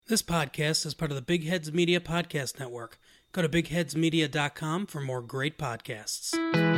This podcast is part of the Big Heads Media Podcast Network. Go to bigheadsmedia.com for more great podcasts.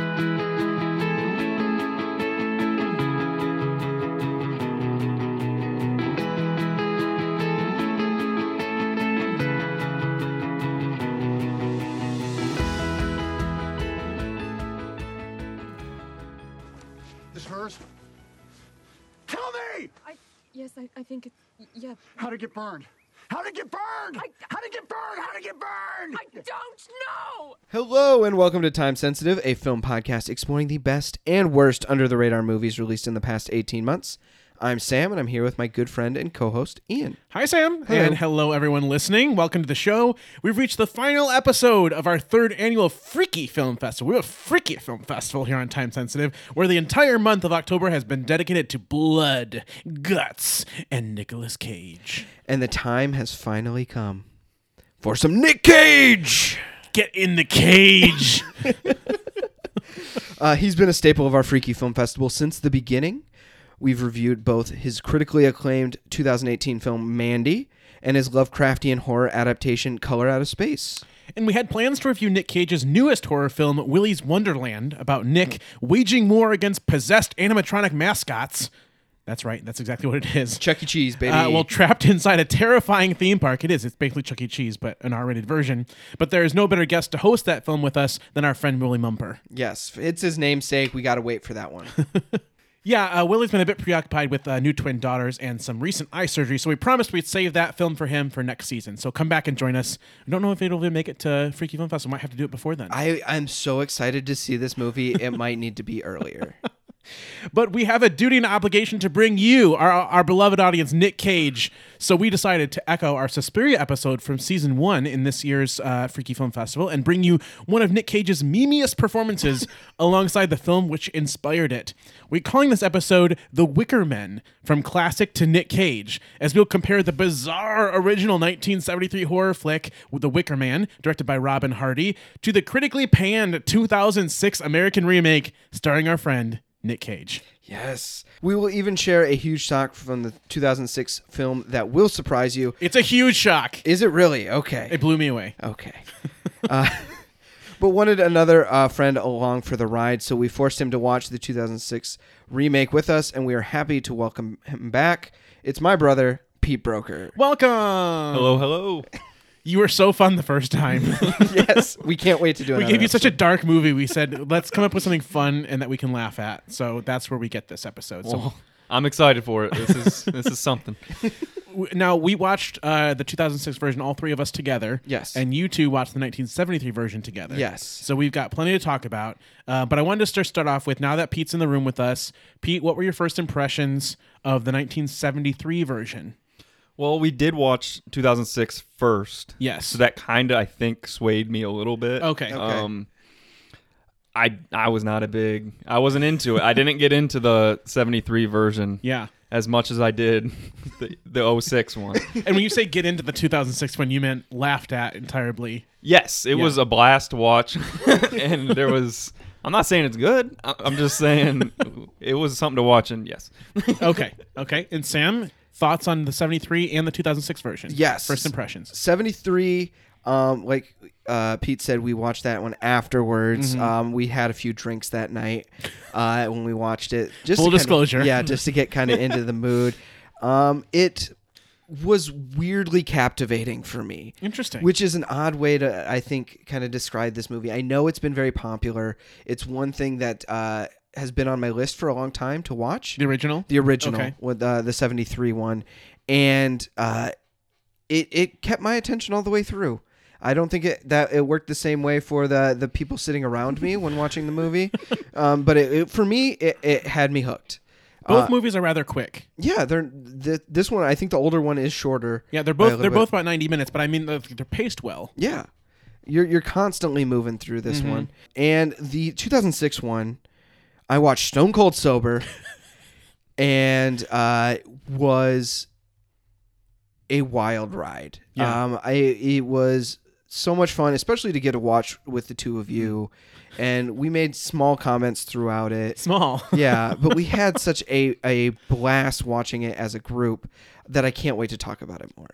This hers? Tell me! Yes, I think it's, yeah. How'd it get burned? How'd it get burned? How'd it get burned? How'd it get burned? I don't know! Hello and welcome to Time Sensitive, a film podcast exploring the best and worst under-the-radar movies released in the past 18 months. I'm Sam, and I'm here with my good friend and co-host, Ian. Hi, Sam. Hello. And hello, everyone listening. Welcome to the show. We've reached the final episode of our third annual Freaky Film Festival. We have a Freaky Film Festival here on Time Sensitive, where the entire month of October has been dedicated to blood, guts, and Nicolas Cage. And the time has finally come for some Nick Cage! Get in the cage! He's been a staple of our Freaky Film Festival since the beginning. We've reviewed both his critically acclaimed 2018 film Mandy and his Lovecraftian horror adaptation Color Out of Space. And we had plans to review Nick Cage's newest horror film, Willy's Wonderland, about Nick waging war against possessed animatronic mascots. That's right. That's exactly what it is. Chuck E. Cheese, baby. Well, trapped inside a terrifying theme park. It is. It's basically Chuck E. Cheese, but an R-rated version. But there is no better guest to host that film with us than our friend Willie Mumper. Yes, it's his namesake. We got to wait for that one. Yeah, Willie's been a bit preoccupied with new twin daughters and some recent eye surgery, so we promised we'd save that film for him for next season. So come back and join us. I don't know if it'll make it to Freaky Film Festival. Might have to do it before then. I'm so excited to see this movie. It might need to be earlier. But we have a duty and obligation to bring you, our beloved audience, Nick Cage. So we decided to echo our Suspiria episode from season 1 in this year's Freaky Film Festival and bring you one of Nick Cage's memeiest performances alongside the film which inspired it. We're calling this episode The Wicker Men, from classic to Nick Cage, as we'll compare the bizarre original 1973 horror flick The Wicker Man, directed by Robin Hardy, to the critically panned 2006 American remake starring our friend Nick Cage. Yes. We will even share a huge shock from the 2006 film that will surprise you. It's a huge shock. Is it really? Okay. It blew me away. Okay. But wanted another friend along for the ride, so we forced him to watch the 2006 remake with us, and we are happy to welcome him back. It's my brother, Pete Broker. Welcome. Hello. You were so fun the first time. Yes. We can't wait to do it. We gave you such a dark movie. We said, let's come up with something fun and that we can laugh at. So that's where we get this episode. Well, I'm excited for it. This is something. Now, we watched the 2006 version, all three of us together. Yes. And you two watched the 1973 version together. Yes. So we've got plenty to talk about. But I wanted to start off with, now that Pete's in the room with us, Pete, what were your first impressions of the 1973 version? Well, we did watch 2006 first. Yes. So that kind of, I think, swayed me a little bit. Okay. I was not I wasn't into it. I didn't get into the 73 version. Yeah. As much as I did the 06 one. And when you say get into the 2006 one, you meant laughed at entirely. Yes, it was a blast to watch. And there was, I'm not saying it's good. I'm just saying it was something to watch, and yes. Okay. And Sam, thoughts on the 73 and the 2006 version? Yes. First impressions. 73, like Pete said, we watched that one afterwards. We had a few drinks that night when we watched it. Just Full disclosure. Just to get kind of into the mood. It was weirdly captivating for me. Interesting. Which is an odd way to, I think, kind of describe this movie. I know it's been very popular. It's one thing that has been on my list for a long time to watch. The original? The original, Okay. with the 73 one. And it kept my attention all the way through. I don't think it worked the same way for the people sitting around me when watching the movie. But for me, it had me hooked. Both movies are rather quick. Yeah, this one, I think the older one is shorter. Yeah, they're both about 90 minutes, but I mean they're paced well. Yeah. You're constantly moving through this one. And the 2006 one, I watched Stone Cold Sober and was a wild ride. Yeah. It was so much fun, especially to get to watch with the two of you. And we made small comments throughout it. Small. Yeah, but we had such a blast watching it as a group that I can't wait to talk about it more. Yeah.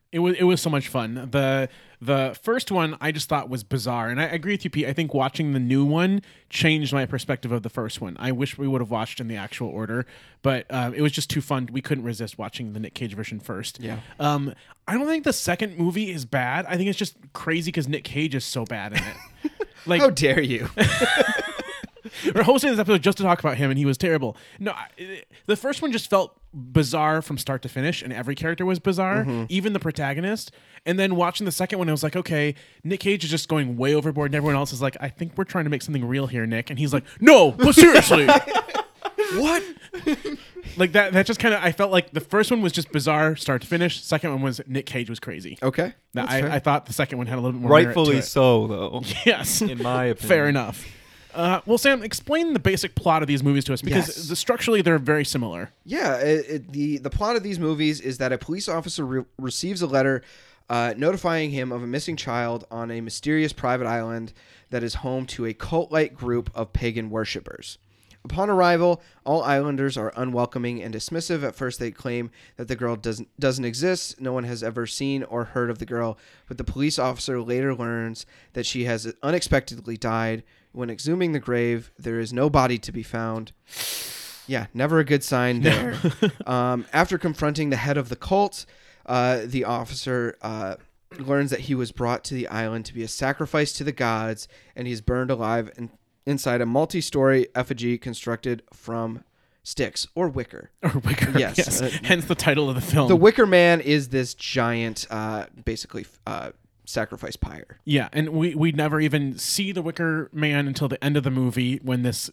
It was so much fun. The first one I just thought was bizarre, and I agree with you, Pete. I think watching the new one changed my perspective of the first one. I wish we would have watched in the actual order, but it was just too fun. We couldn't resist watching the Nick Cage version first. Yeah. I don't think the second movie is bad. I think it's just crazy because Nick Cage is so bad in it. Like, How dare you? we're hosting this episode just to talk about him, and he was terrible. No, the first one just felt bizarre from start to finish, and every character was bizarre, even the protagonist. And then watching the second one, I was like, okay, Nick Cage is just going way overboard, and everyone else is like, I think we're trying to make something real here, Nick. And he's like, no, but seriously. What? Like that just kind of, I felt like the first one was just bizarre start to finish. Second one was Nick Cage was crazy. Okay. I thought the second one had a little bit more merit Rightfully to it. so, though. Yes. In my opinion. Fair enough. Well, Sam, explain the basic plot of these movies to us, because Yes. structurally they're very similar. Yeah, the plot of these movies is that a police officer receives a letter notifying him of a missing child on a mysterious private island that is home to a cult-like group of pagan worshippers. Upon arrival, all islanders are unwelcoming and dismissive. At first, they claim that the girl doesn't exist. No one has ever seen or heard of the girl, but the police officer later learns that she has unexpectedly died. When exhuming the grave, there is no body to be found. Yeah, never a good sign there. After confronting the head of the cult, the officer learns that he was brought to the island to be a sacrifice to the gods, and he's burned alive inside a multi-story effigy constructed from sticks or wicker. Or Wicker. Yes. Hence the title of the film. The Wicker Man is this giant, basically, sacrifice pyre. Yeah, and we never even see the Wicker Man until the end of the movie when this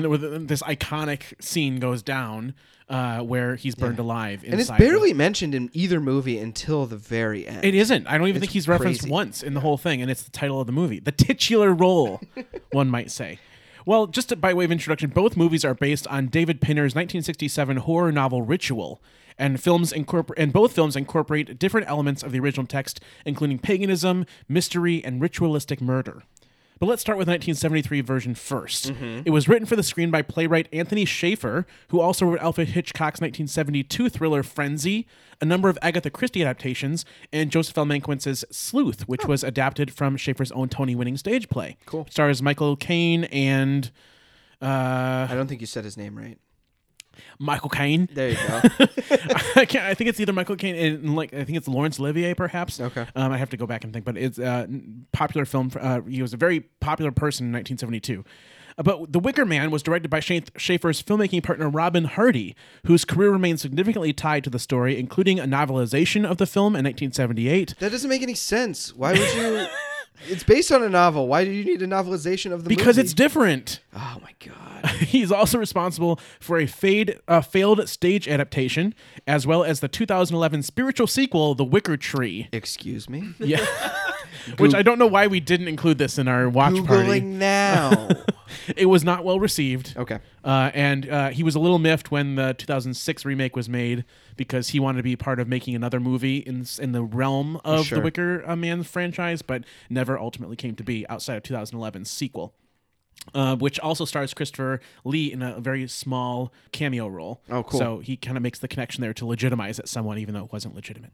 iconic scene goes down where he's burned alive inside. And it's barely mentioned in either movie until the very end. It isn't. I don't even It's think he's referenced crazy. once in the whole thing, and it's the title of the movie. The titular role, one might say. Well, just by way of introduction, both movies are based on David Pinner's 1967 horror novel Ritual, and both films incorporate different elements of the original text, including paganism, mystery, and ritualistic murder. But let's start with the 1973 version first. It was written for the screen by playwright Anthony Schaefer, who also wrote Alfred Hitchcock's 1972 thriller Frenzy, a number of Agatha Christie adaptations, and Joseph L. Mankiewicz's Sleuth, which was adapted from Schaefer's own Tony-winning stage play. Cool. Stars Michael Caine and I don't think you said his name right. Michael Caine. There you go. I think it's either Michael Caine and I think it's Laurence Olivier, perhaps. Okay. I have to go back and think, but it's a popular film. He was a very popular person in 1972. But The Wicker Man was directed by Schaefer's filmmaking partner Robin Hardy, whose career remains significantly tied to the story, including a novelization of the film in 1978. That doesn't make any sense. Why would you... It's based on a novel. Why do you need a novelization of the movie? Because it's different. Oh, my God. He's also responsible for a failed stage adaptation, as well as the 2011 spiritual sequel, The Wicker Tree. Excuse me? Yeah. Which I don't know why we didn't include this in our watch Googling party. now. It was not well received. Okay. And he was a little miffed when the 2006 remake was made because he wanted to be part of making another movie in the realm of Sure. the Wicker Man franchise, but never ultimately came to be outside of 2011's sequel. Which also stars Christopher Lee in a very small cameo role. Oh, cool. So he kind of makes the connection there to legitimize it somewhat, even though it wasn't legitimate.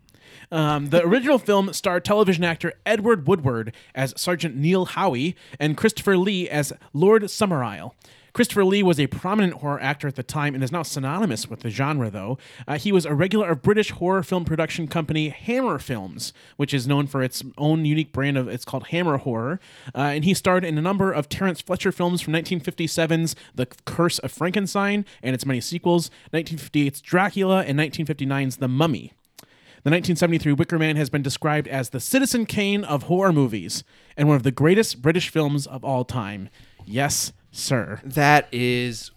The original film starred television actor Edward Woodward as Sergeant Neil Howie and Christopher Lee as Lord Summerisle. Christopher Lee was a prominent horror actor at the time and is now synonymous with the genre, though. He was a regular of British horror film production company Hammer Films, which is known for its own unique brand of, it's called Hammer Horror. And he starred in a number of Terence Fletcher films from 1957's The Curse of Frankenstein and its many sequels, 1958's Dracula, and 1959's The Mummy. The 1973 Wicker Man has been described as the Citizen Kane of horror movies and one of the greatest British films of all time. Yes, sir. That is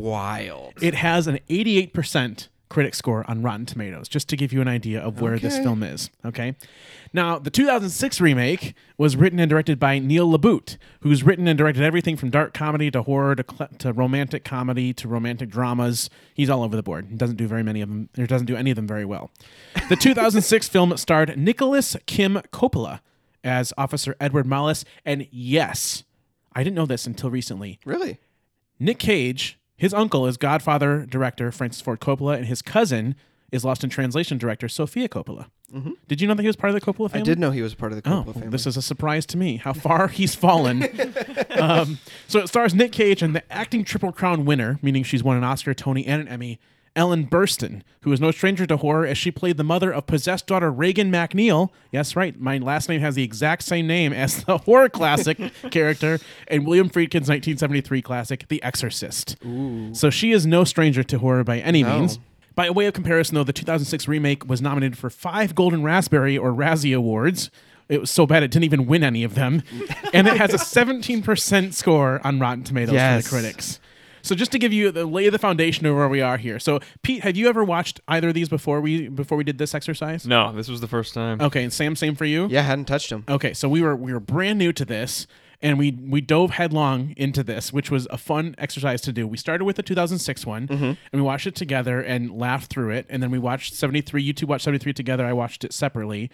wild. It has an 88% critic score on Rotten Tomatoes, just to give you an idea of where this Okay. film is. Okay. Now, the 2006 remake was written and directed by Neil LaBute, who's written and directed everything from dark comedy to horror to romantic comedy to romantic dramas. He's all over the board. He doesn't do very many of them, or doesn't do any of them very well. The 2006 film starred Nicholas Kim Coppola as Officer Edward Mollis, and yes, I didn't know this until recently. Really? Nick Cage, his uncle is Godfather director Francis Ford Coppola, and his cousin is Lost in Translation director Sofia Coppola. Did you know that he was part of the Coppola family? I did know he was part of the Oh, Coppola family. this is a surprise to me, how far he's fallen. So it stars Nick Cage and the acting Triple Crown winner, meaning she's won an Oscar, Tony, and an Emmy, Ellen Burstyn, who is no stranger to horror as she played the mother of possessed daughter Reagan MacNeil. Yes, right, my last name has the exact same name as the horror classic character in William Friedkin's 1973 classic, The Exorcist. So she is no stranger to horror by any means. By way of comparison, though, the 2006 remake was nominated for 5 Golden Raspberry or Razzie Awards. It was so bad it didn't even win any of them. And it has a 17% score on Rotten Tomatoes for the critics. So just to give you the lay of the foundation of where we are here. So, Pete, have you ever watched either of these before we did this exercise? No, this was the first time. Okay, and Sam, same for you? Yeah, hadn't touched him. Okay, so we were brand new to this, and we dove headlong into this, which was a fun exercise to do. We started with the 2006 one, and we watched it together and laughed through it, and then we watched 73. You two watched 73 together. I watched it separately.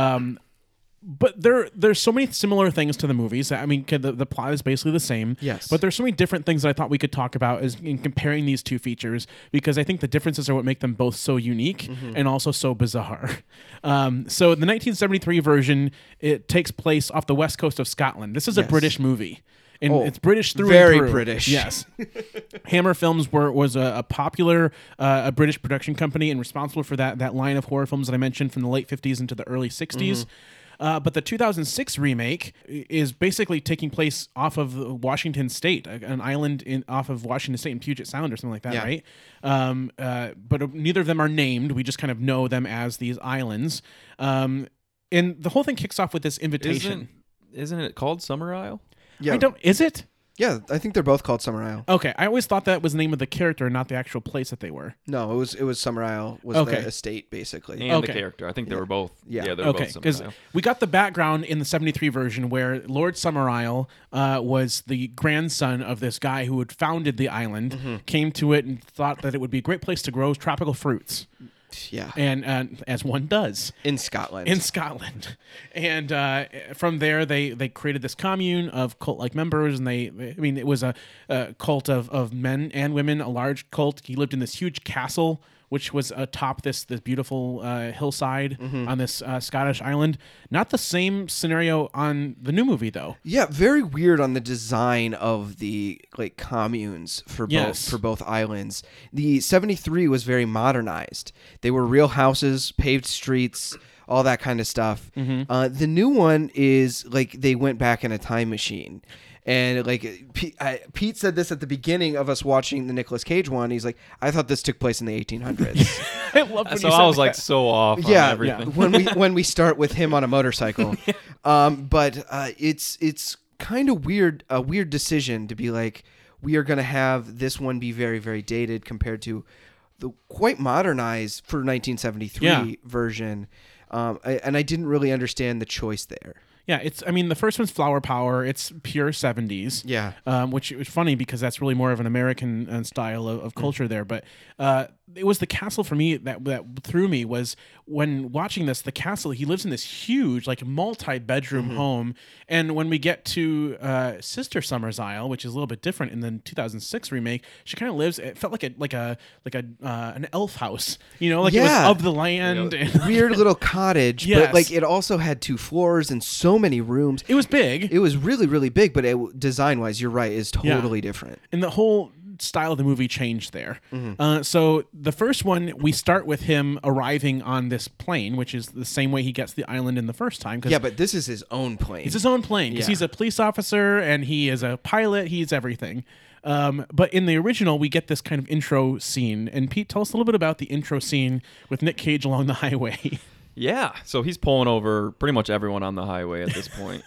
But there's so many similar things to the movies. I mean, the plot is basically the same. Yes. But there's so many different things that I thought we could talk about as in comparing these two features, because I think the differences are what make them both so unique and also so bizarre. So the 1973 version, it takes place off the west coast of Scotland. This is a British movie. And it's British through very and through. British. Yes. Hammer Films was a popular a British production company and responsible for that line of horror films that I mentioned from the late 50s into the early 60s. But the 2006 remake is basically taking place off of Washington State, an island off of Washington State in Puget Sound or something like that, right? But neither of them are named. We just kind of know them as these islands. And the whole thing kicks off with this invitation. Isn't it called Summer Isle? Yeah. Is it? Yeah, I think they're both called Summer Isle. Okay, I always thought that was the name of the character, not the actual place that they were. No, it was Summer Isle was Okay. the estate basically. And Okay. the character. I think they were both. Yeah. they're Okay, both because Summer Isle. we got the background in the 73 version where Lord Summerisle was the grandson of this guy who had founded the island, came to it and thought that it would be a great place to grow tropical fruits. Yeah. And as one does. In Scotland. In Scotland. And from there, they created this commune of cult-like members, and it was a cult of men and women, a large cult. He lived in this huge castle, which was atop this beautiful hillside on this Scottish island. Not the same scenario on the new movie, though. Yeah, very weird on the design of the communes for both islands. The 73 was very modernized. They were real houses, paved streets, all that kind of stuff. The new one is they went back in a time machine. And Pete said this at the beginning of us watching the Nicolas Cage one. He's like, I thought this took place in the 1800s. I love when So you I said was that. so off on yeah, everything. when we start with him on a motorcycle, but it's kind of weird, a weird decision to be like, we are going to have this one be very, very dated compared to the quite modernized for 1973 version, and I didn't really understand the choice there. Yeah, the first one's Flower Power. It's pure 70s. Yeah. Which is funny because that's really more of an American style of culture there. But it was the castle for me that threw me was when watching this, the castle, he lives in this huge, multi-bedroom home. And when we get to Sister Summerisle, which is a little bit different in the 2006 remake, she kind of lives, it felt like an elf house, it was of the land. And Weird little cottage, Yes. but it also had 2 floors and so many rooms. it was big. It was really, really big, but design-wise, you're right, is totally different. And the whole style of the movie changed there. So the first one, we start with him arriving on this plane, which is the same way he gets the island in the first time. Yeah, but this is his own plane. It's his own plane because Yeah. he's a police officer and he is a pilot. He's everything. But in the original, we get this kind of intro scene. And Pete, tell us a little bit about the intro scene with Nick Cage along the highway. Yeah, so he's pulling over pretty much everyone on the highway at this point.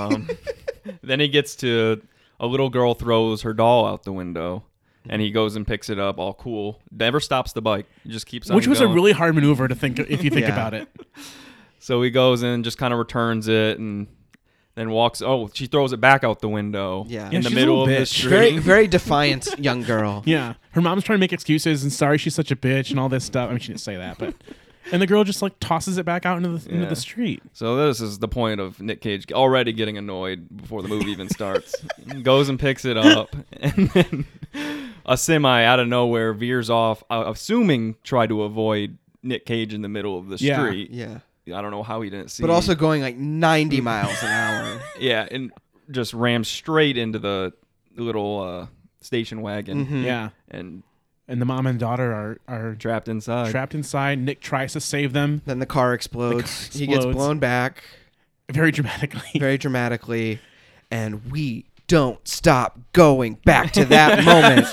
Then he gets to a little girl throws her doll out the window, and he goes and picks it up all cool. Never stops the bike. He just keeps on Which was going. a really hard maneuver to think if you think Yeah. about it. So he goes and just kind of returns it and then walks. Oh, she throws it back out the window Yeah. in Yeah, the she's a middle little of the bitch. street. very, very defiant young girl. Yeah. Her mom's trying to make excuses and sorry she's such a bitch and all this stuff. I mean, she didn't say that, but... And the girl just tosses it back out into the street. So this is the point of Nick Cage already getting annoyed before the movie even starts. He goes and picks it up, and then a semi out of nowhere veers off, assuming try to avoid Nick Cage in the middle of the Yeah. street. Yeah. I don't know how he didn't see. But also going like 90 miles an hour. yeah, and just rammed straight into the little station wagon Yeah. and And the mom and daughter are trapped inside. trapped inside. Nick tries to save them Then the car explodes. He gets explodes. blown back very dramatically. very dramatically. And we don't stop going back to that moment.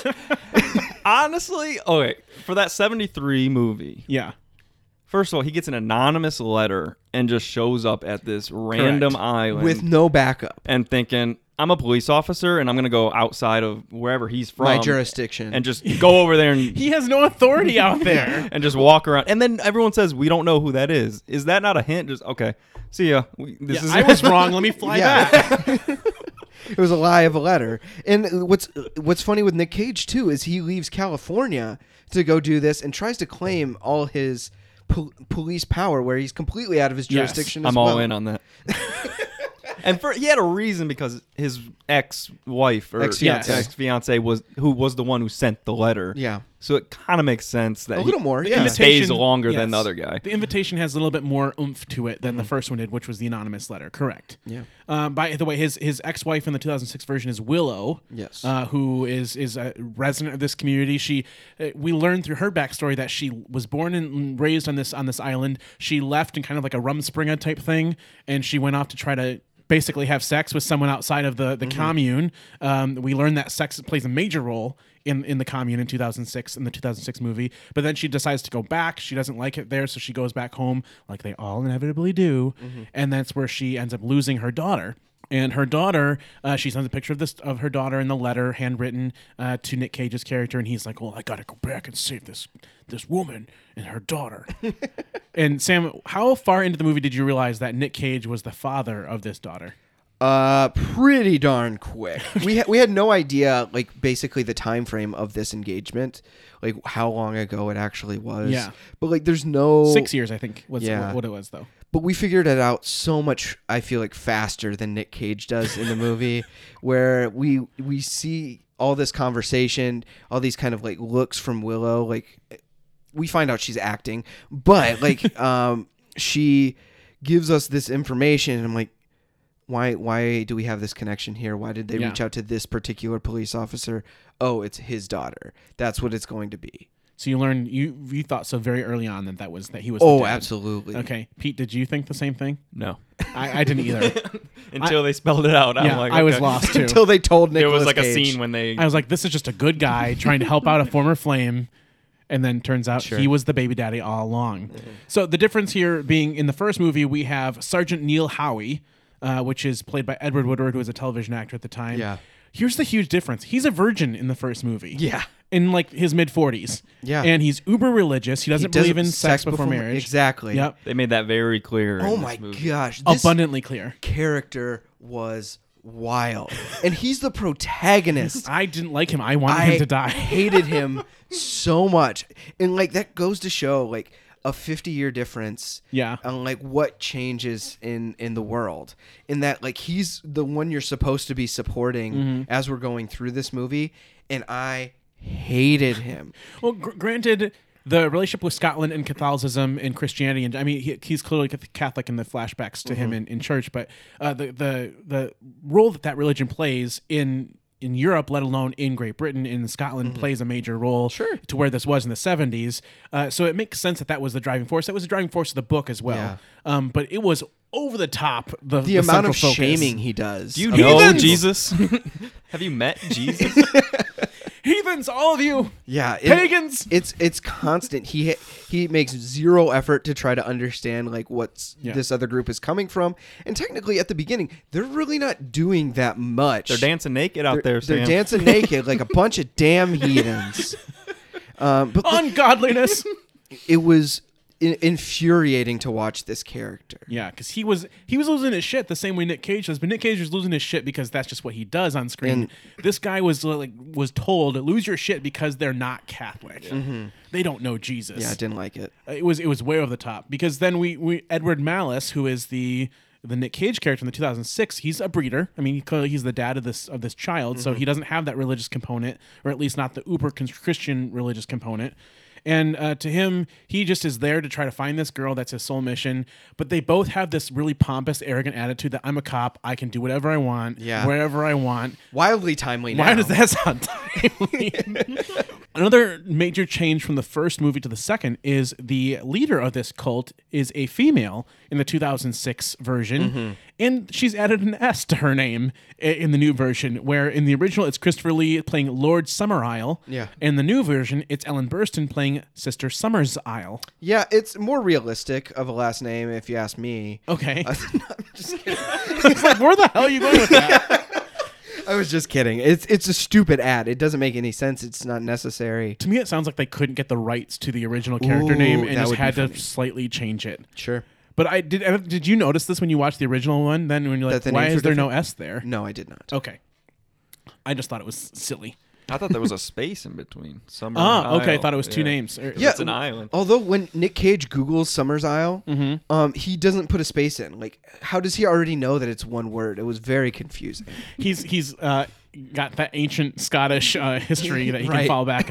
Honestly, okay, for that 73 movie, Yeah. first of all, he gets an anonymous letter and just shows up at this random island With no backup. and thinking, I'm a police officer and I'm going to go outside of wherever he's from. My jurisdiction. And just go over there and He has no authority out there. and just walk around. And then everyone says, we don't know who that is. Is that not a hint? Just, okay, see ya. This is I was wrong. Let me fly back. It was a lie of a letter. And what's funny with Nick Cage too is he leaves California to go do this and tries to claim all his police power where he's completely out of his Yes. jurisdiction as I'm well. all in on that. And he had a reason because his ex-wife or Ex-fiancé. ex-fiance was the one who sent the letter. Yeah. So it kind of makes sense that A little more, The yeah. he stays invitation- longer than yes. the other guy. The invitation has a little bit more oomph to it than the first one did, which was the anonymous letter. Correct. Yeah. By the way, his ex-wife in the 2006 version is Willow. Yes. Who is a resident of this community. She we learned through her backstory that she was born and raised on this island. She left in kind of like a Rumspringa type thing, and she went off to try to basically have sex with someone outside of the commune. We learned that sex plays a major role in the commune in 2006 in the 2006 movie, but then she decides to go back. She doesn't like it there, so she goes back home like they all inevitably do, and that's where she ends up losing her daughter. And her daughter, she sends a picture of her daughter in the letter, handwritten to Nick Cage's character, and he's like, "Well, I got to go back and save this woman and her daughter." And Sam, how far into the movie did you realize that Nick Cage was the father of this daughter? Pretty darn quick. We had no idea, like, basically the time frame of this engagement, like how long ago it actually was. Yeah. But like, there's no 6 years, I think, was Yeah. what it was, though. But we figured it out so much, I feel like, faster than Nick Cage does in the movie, where we see all this conversation, all these kind of like looks from Willow. Like, we find out she's acting, but like she gives us this information, and I'm like, why do we have this connection here? Why did they Yeah. reach out to this particular police officer? Oh, it's his daughter. That's what it's going to be. So you learned you thought so very early on that he was. the Oh, dad. absolutely. Okay, Pete, did you think the same thing? No. I didn't either. Until they spelled it out. I'm Yeah, like, I was okay. lost too. Until they told There Nicolas was like a Cage. scene when they I was like, this is just a good guy trying to help out a former flame. And then turns out he was the baby daddy all along. So the difference here being in the first movie, we have Sergeant Neil Howie, which is played by Edward Woodward, who was a television actor at the time. Yeah. Here's the huge difference. He's a virgin in the first movie. Yeah. In like his mid-40s. Yeah. And he's uber religious. He doesn't believe in sex before marriage. Exactly. Yep. they made that very clear. Oh in my this movie. gosh. This Abundantly clear. character was wild. And he's the protagonist. I didn't like him. I wanted him to die. hated him so much. And like that goes to show like a 50-year difference Yeah. on like what changes in the world. In that like he's the one you're supposed to be supporting as we're going through this movie, and I hated him. Well, granted, the relationship with Scotland and Catholicism and Christianity, and I mean, he's clearly Catholic in the flashbacks to him in church, but the role that religion plays in Europe, let alone in Great Britain, in Scotland, plays a major role to where this was in the 70s. So it makes sense that was the driving force. That was the driving force of the book as well. But it was over the top. The The amount central of focus. shaming he does. Do you of- know Heathens! Jesus? Have you met Jesus? Heathens, all of you, Yeah, pagans. It's constant. He makes zero effort to try to understand like what's Yeah. this other group is coming from. And technically, at the beginning, they're really not doing that much. They're dancing naked out there, They're Sam. dancing naked like a bunch of damn heathens. But like, Ungodliness. it was infuriating to watch this character. Yeah, because he was losing his shit the same way Nick Cage does, but Nick Cage was losing his shit because that's just what he does on screen. And- this guy was told lose your shit because they're not Catholic. They don't know Jesus. Yeah, I didn't like it. It was way over the top because then we Edward Malice, who is the Nick Cage character in the 2006, he's a breeder. I mean, he's the dad of this child, so he doesn't have that religious component, or at least not the uber Christian religious component. And to him, he just is there to try to find this girl. That's his sole mission. But they both have this really pompous, arrogant attitude that I'm a cop. I can do whatever I want, wherever I want. Wildly timely now. Why does that sound timely? Another major change from the first movie to the second is the leader of this cult is a female in the 2006 version, and she's added an S to her name in the new version, where in the original it's Christopher Lee playing Lord Summerisle. Yeah. In the new version, it's Ellen Burstyn playing Sister Summerisle. Yeah, it's more realistic of a last name, if you ask me. Okay. I'm just kidding. It's like, where the hell are you going with that? I was just kidding. It's a stupid ad. It doesn't make any sense. It's not necessary. To me, it sounds like they couldn't get the rights to the original character Ooh, name and that just would be had to funny. slightly change it. Sure. But did you notice this when you watched the original one? Then when you're like, That the why names is were there no different? S there? No, I did not. Okay. I just thought it was silly. I thought there was a space in between. Summer Okay. I Isle. thought it was two Yeah. names. Yeah, It's an island. Although when Nick Cage Googles Summerisle, he doesn't put a space in. Like, how does he already know that it's one word? It was very confusing. He's got that ancient Scottish history that he can Right. fall back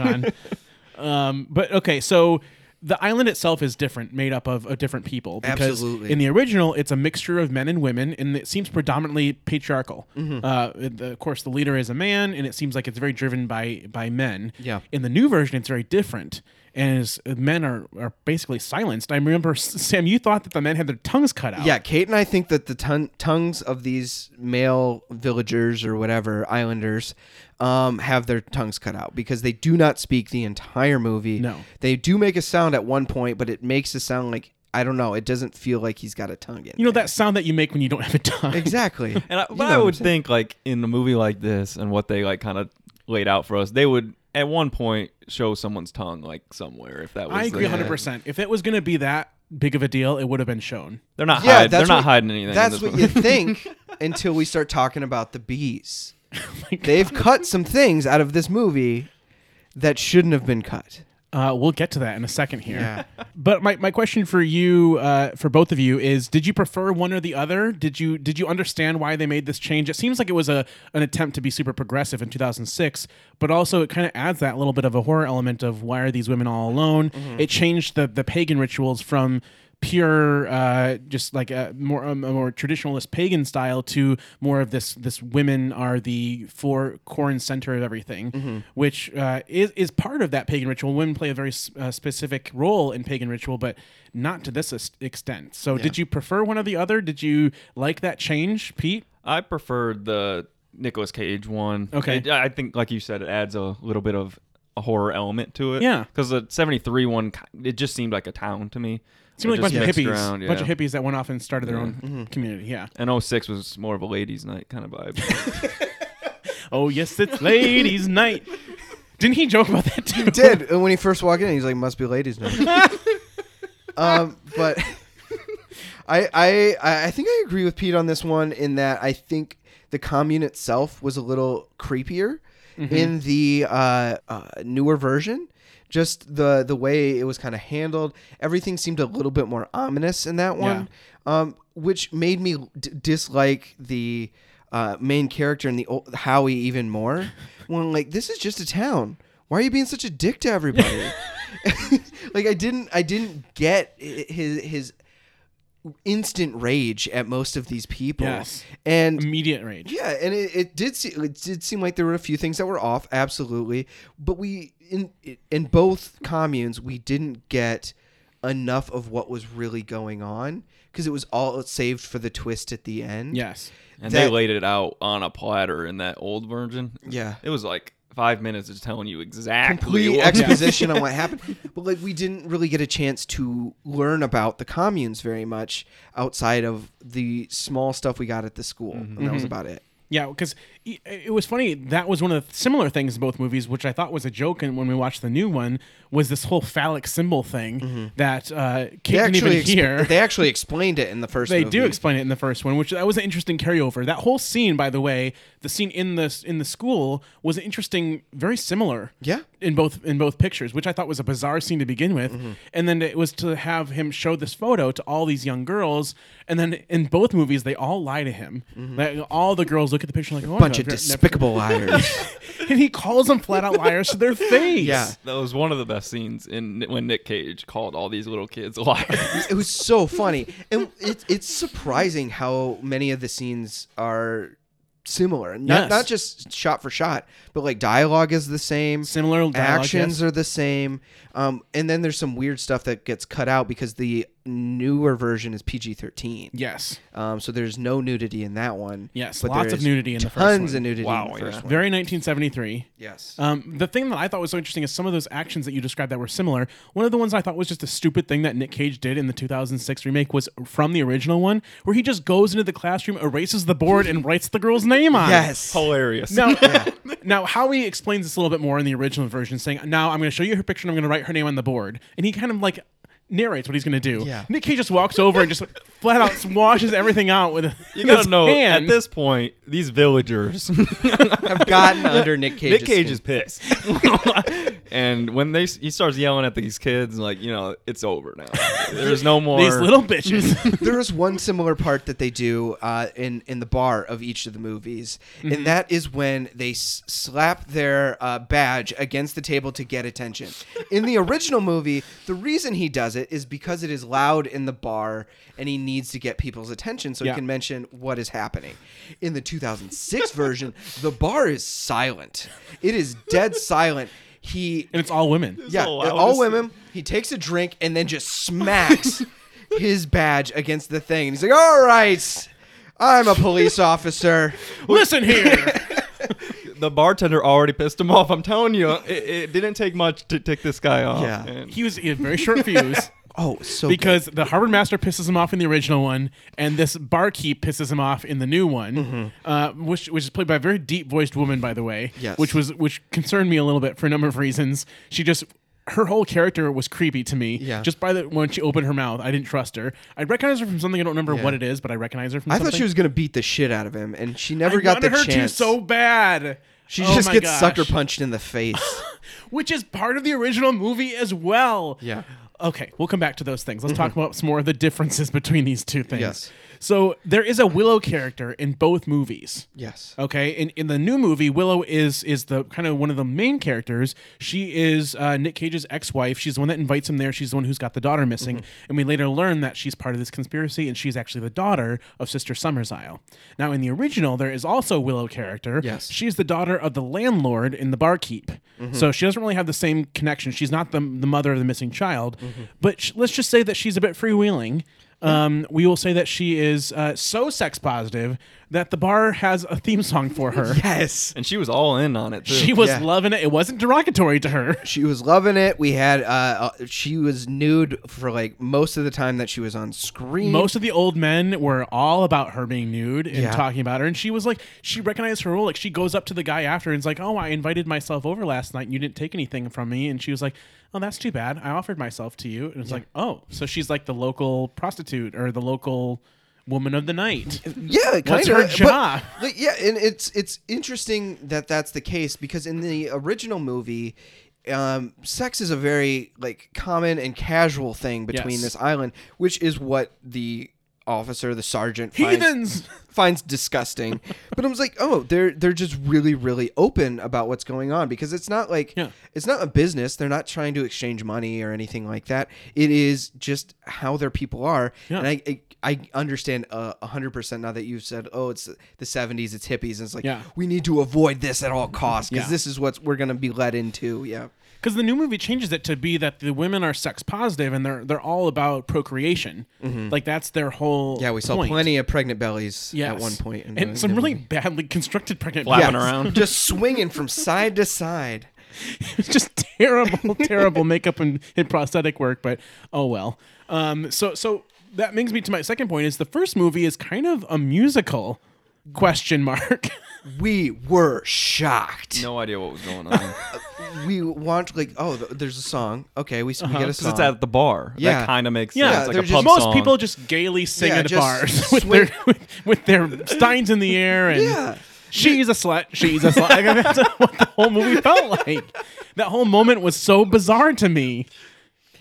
on. But okay, so the island itself is different, made up of different people. Because Absolutely. in the original, it's a mixture of men and women, and it seems predominantly patriarchal. Of course, the leader is a man, and it seems like it's very driven by men. Yeah. In the new version, it's very different. And men are basically silenced. I remember, Sam, you thought that the men had their tongues cut out. Yeah, Kate and I think that the tongues of these male villagers or whatever, islanders, have their tongues cut out because they do not speak the entire movie. No. They do make a sound at one point, but it makes a sound like, I don't know, it doesn't feel like he's got a tongue in You know there. that sound that you make when you don't have a tongue? Exactly. But You know I what would I'm saying. think like in a movie like this and what they like kind of laid out for us, they would at one point show someone's tongue like somewhere if that was. I agree the- 100%. If it was going to be that big of a deal, it would have been shown. They're not. Yeah, They're that's not what- hiding anything. in That's this what movie. you think until we start talking about the bees. They've cut some things out of this movie that shouldn't have been cut. We'll get to that in a second here. Yeah. But my question for you, for both of you, is: did you prefer one or the other? Did you understand why they made this change? It seems like it was an attempt to be super progressive in 2006, but also it kind of adds that little bit of a horror element of why are these women all alone? It changed the pagan rituals from pure, just like a more traditionalist pagan style to more of this women are the core and center of everything, which is part of that pagan ritual. Women play a very specific role in pagan ritual, but not to this extent. So did you prefer one or the other? Did you like that change, Pete? I preferred the Nicolas Cage one. Okay. I think, like you said, it adds a little bit of a horror element to it. Yeah. Because the 73 one, it just seemed like a town to me. Seemed like a bunch Just of mixed hippies, around, bunch of yeah. hippies that went off and started their own community. Yeah. And 06 was more of a ladies' night kind of vibe. Oh yes, it's ladies' night. Didn't he joke about that too? He did. And when he first walked in, he's like, must be ladies' night. But I think I agree with Pete on this one in that I think the commune itself was a little creepier in the newer version. Just the way it was kind of handled. Everything seemed a little bit more ominous in that one, which made me dislike the main character and the Howie even more. When like, this is just a town. Why are you being such a dick to everybody? Like I didn't get his instant rage at most of these people. Yes. And Immediate rage. yeah, and it did seem like there were a few things that were off, absolutely. But we in both communes we didn't get enough of what was really going on because it was all saved for the twist at the end. Yes. And That- they laid it out on a platter in that old version. Yeah. It was like 5 minutes of telling you exactly Complete what exposition on what happened. But like we didn't really get a chance to learn about the communes very much outside of the small stuff we got at the school. And that was about it. Yeah, because it was funny. That was one of the similar things in both movies, which I thought was a joke. And when we watched the new one, was this whole phallic symbol thing that Kate didn't even hear. They actually explained it in the first They movie. do explain it in the first one, which that was an interesting carryover. That whole scene, by the way, the scene in the school was interesting, very similar. Yeah. In both pictures, which I thought was a bizarre scene to begin with, and then it was to have him show this photo to all these young girls, and then in both movies they all lie to him. All the girls look at the picture like, oh, Bunch I've of never- despicable liars. and he calls them flat out liars to their face. Yeah. That was one of the best scenes when Nick Cage called all these little kids liars. It was so funny, and it's surprising how many of the scenes are similar. Yes. Not just shot for shot, but like dialogue is the same. Similar dialogue, actions yes. are the same. And then there's some weird stuff that gets cut out because the newer version is PG-13. Yes. So there's no nudity in that one. Yes, but lots there of is nudity in the first tons one. of nudity Wow, in the yeah. first one. Very 1973. Yes. The thing that I thought was so interesting is some of those actions that you described that were similar. One of the ones I thought was just a stupid thing that Nick Cage did in the 2006 remake was from the original one, where he just goes into the classroom, erases the board, and writes the girl's name on it. Yes. Hilarious. Now, now, Howie explains this a little bit more in the original version, saying, now I'm going to show you her picture and I'm going to write her name on the board. And he kind of like narrates what he's going to do. Yeah. Nick Cage just walks over and just flat out washes everything out with You gotta his know, hand. at this point, these villagers, I've gotten under Nick Cage's Nick Cage skin. is pissed. And when he starts yelling at these kids, like, it's over now. There's no more. These little bitches. There is one similar part that they do in the bar of each of the movies, and that is when they slap their badge against the table to get attention. In the original movie, the reason he does it is because it is loud in the bar, and he needs to get people's attention so Yeah. he can mention what is happening. In the 2006 version, the bar is silent. It is dead silent. And it's all women. Yeah, so loud all to women. He takes a drink and then just smacks his badge against the thing. And he's like, all right, I'm a police officer. Listen here. The bartender already pissed him off. I'm telling you, it didn't take much to tick this guy off. Yeah. And He had a very short fuse. Oh, so Because the Harvard Master pisses him off in the original one, and this barkeep pisses him off in the new one, which is played by a very deep voiced woman, by the way. Yes. Which concerned me a little bit for a number of reasons. Her whole character was creepy to me. Yeah. Just when she opened her mouth, I didn't trust her. I recognize her from something. I don't remember what it is, but I recognize her from I something. thought she was going to beat the shit out of him, and she never I got the wanted her chance. to so bad. She Oh just my gets gosh. sucker punched in the face. Which is part of the original movie as well. Yeah. Okay, we'll come back to those things. Let's talk about some more of the differences between these two things. Yes. So there is a Willow character in both movies. Yes. Okay, in the new movie, Willow is the kind of one of the main characters. She is Nick Cage's ex-wife. She's the one that invites him there. She's the one who's got the daughter missing. And we later learn that she's part of this conspiracy, and she's actually the daughter of Sister Summersisle. Now, in the original, there is also a Willow character. Yes. She's the daughter of the landlord in the barkeep. So she doesn't really have the same connection. She's not the mother of the missing child. But let's just say that she's a bit freewheeling. We will say that she is so sex positive that the bar has a theme song for her. Yes. and she was all in on it, too. She was Yeah. loving it. It wasn't derogatory to her. She was loving it. We had she was nude for like most of the time that she was on screen. Most of the old men were all about her being nude and Yeah. talking about her. And she was like, she recognized her role. Like, she goes up to the guy after and is like, oh, I invited myself over last night and you didn't take anything from me. And she was like, oh, that's too bad. I offered myself to you. And it's like, oh, so she's like the local prostitute or the local woman of the night. Yeah, kind What's of. her job? Yeah, and it's interesting that that's the case because in the original movie, sex is a very like common and casual thing between Yes. this island, which is what the officer, the sergeant, Heathens! finds disgusting. But I was like, oh, they're just really, really open about what's going on because it's not like it's not a business. They're not trying to exchange money or anything like that. It is just how their people are. Yeah. And I understand 100% now that you've said, oh, it's the 70s, it's hippies. And it's like, Yeah. we need to avoid this at all costs because Yeah. this is what we're going to be led into. Yeah. Because the new movie changes it to be that the women are sex positive and they're all about procreation. Like, that's their whole Yeah, we saw point. plenty of pregnant bellies Yes. at one point. In and the some really movie. badly constructed pregnant Flapping bellies. around. Just swinging from side to side. It's just terrible, terrible makeup and prosthetic work, but oh well. So that brings me to my second point is the first movie is kind of a musical, question mark. We were shocked. No idea what was going on. We want like, oh, there's a song. Okay, we get a Because song. it's at the bar. Yeah. That kind of makes Yeah, sense. It's like they're a just- pub Most song. people just gaily sing Yeah, at just bars swing- with their steins in the air and Yeah. she's a slut, she's a slut. Like, that's what the whole movie felt like. That whole moment was so bizarre to me.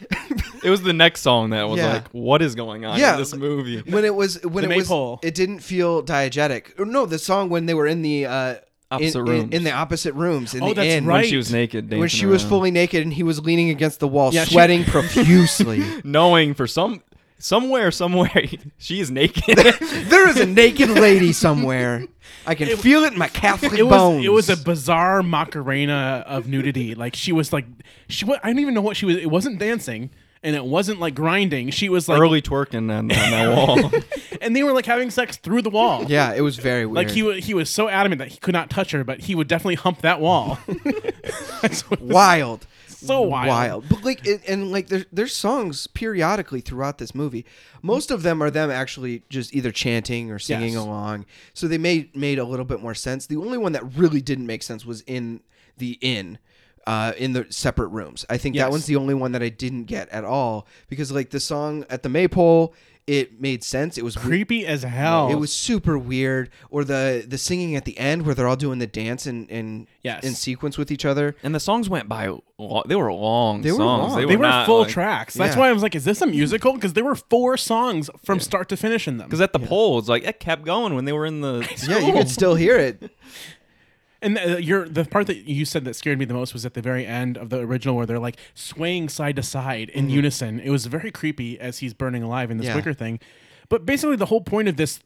It was the next song that was Yeah. like, what is going on Yeah. in this movie? When it was maypole. it didn't feel diegetic. Or no, the song when they were in the Opposite rooms. in the opposite rooms in Oh, the that's inn. right. When she was naked, When dancing she was around. fully naked and he was leaning against the wall, Yeah, she- sweating profusely. knowing for somewhere she is naked. There is a naked lady somewhere. I can feel it in my Catholic bones. It was a bizarre Macarena of nudity. Like she was like I don't even know what she was. It wasn't dancing and it wasn't like grinding. She was like Early twerking on that wall. and they were like having sex through the wall. Yeah, it was very weird. Like he was so adamant that he could not touch her, but he would definitely hump that wall. That's what- wild. so wild. But like and like there's songs periodically throughout this movie. Most of them are them actually just either chanting or singing Yes. along. So they made a little bit more sense. The only one that really didn't make sense was in the inn. In the separate rooms. I think that Yes. one's the only one that I didn't get at all because like the song at the maypole, it made sense. It was Creepy as hell. It was super weird. Or the singing at the end where they're all doing the dance in Yes. sequence with each other. And the songs went by. They were long They were songs. long. They were not, full like- tracks. That's Yeah. why I was like, is this a musical? Because there were 4 songs from start to finish in them. Because at the polls, like it kept going when they were in the. Yeah, you could still hear it. And the part that you said that scared me the most was at the very end of the original where they're like swaying side to side in unison. It was very creepy as he's burning alive in this Yeah. wicker thing. But basically the whole point of this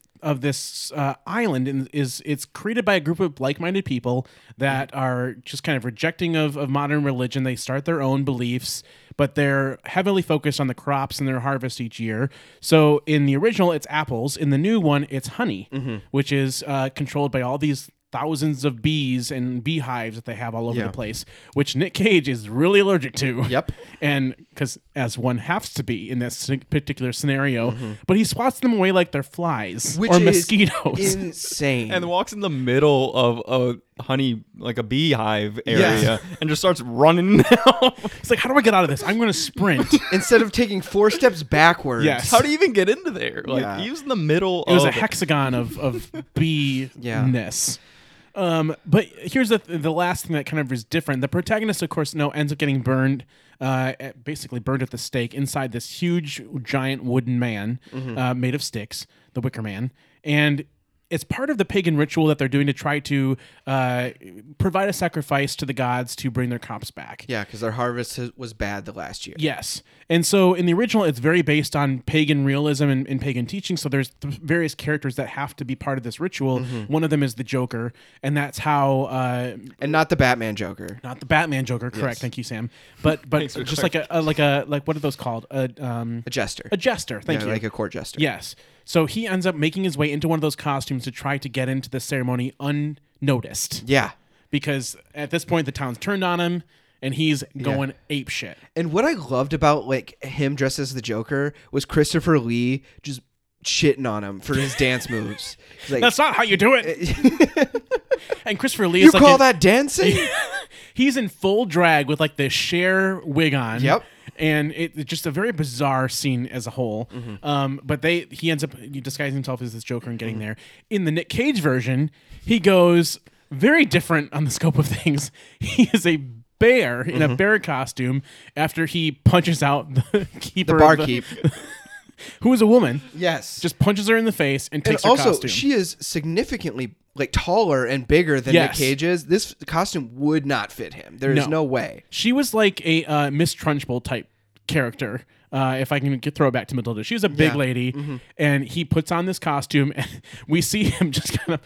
island is it's created by a group of like-minded people that are just kind of rejecting of modern religion. They start their own beliefs, but they're heavily focused on the crops and their harvest each year. So in the original, it's apples. In the new one, it's honey, which is controlled by all these thousands of bees and beehives that they have all over Yeah. the place, which Nick Cage is really allergic to. Yep. And because as one has to be in this particular scenario, but he swats them away like they're flies Which or is mosquitoes. insane. And walks in the middle of a honey, like a beehive area, Yes. and just starts running down. It's like, how do I get out of this? I'm going to sprint. Instead of taking 4 steps backwards. Yes. How do you even get into there? Like Yeah. he was in the middle. It was of a hexagon of bee-ness. Yeah. But here's the last thing that kind of is different. The protagonist, of course, ends up getting burned, basically burned at the stake inside this huge, giant wooden man made of sticks, the Wicker Man. And it's part of the pagan ritual that they're doing to try to provide a sacrifice to the gods to bring their crops back. Yeah, because their harvest was bad the last year. Yes. And so in the original, it's very based on pagan realism and pagan teaching. So there's various characters that have to be part of this ritual. One of them is the Joker. And that's how... And not the Batman Joker. not the Batman Joker, correct? Yes. Thank you, Sam. But for just like a what are those called? A jester. A jester. Thank Yeah, you. like a court jester. Yes. So he ends up making his way into one of those costumes to try to get into the ceremony unnoticed. Yeah. Because at this point, the town's turned on him, and he's going ape shit. And what I loved about like him dressed as the Joker was Christopher Lee just shitting on him for his dance moves. He's like, That's not how you do it. And Christopher Lee you is like call that dancing? he's in full drag with like the Cher wig on. Yep. And it's just a very bizarre scene as a whole. But he ends up disguising himself as this Joker and getting there. In the Nick Cage version, he goes very different on the scope of things. He is a bear in a bear costume after he punches out the keeper, The of barkeep. who is a woman. Yes. Just punches her in the face and and takes her also, costume. she is significantly like taller and bigger than Yes. Nick Cage is. This costume would not fit him. There is no way. She was like a Miss Trunchbull type character. If I can throw it back to Matilda, she was a big Yeah. lady, and he puts on this costume, and we see him just kind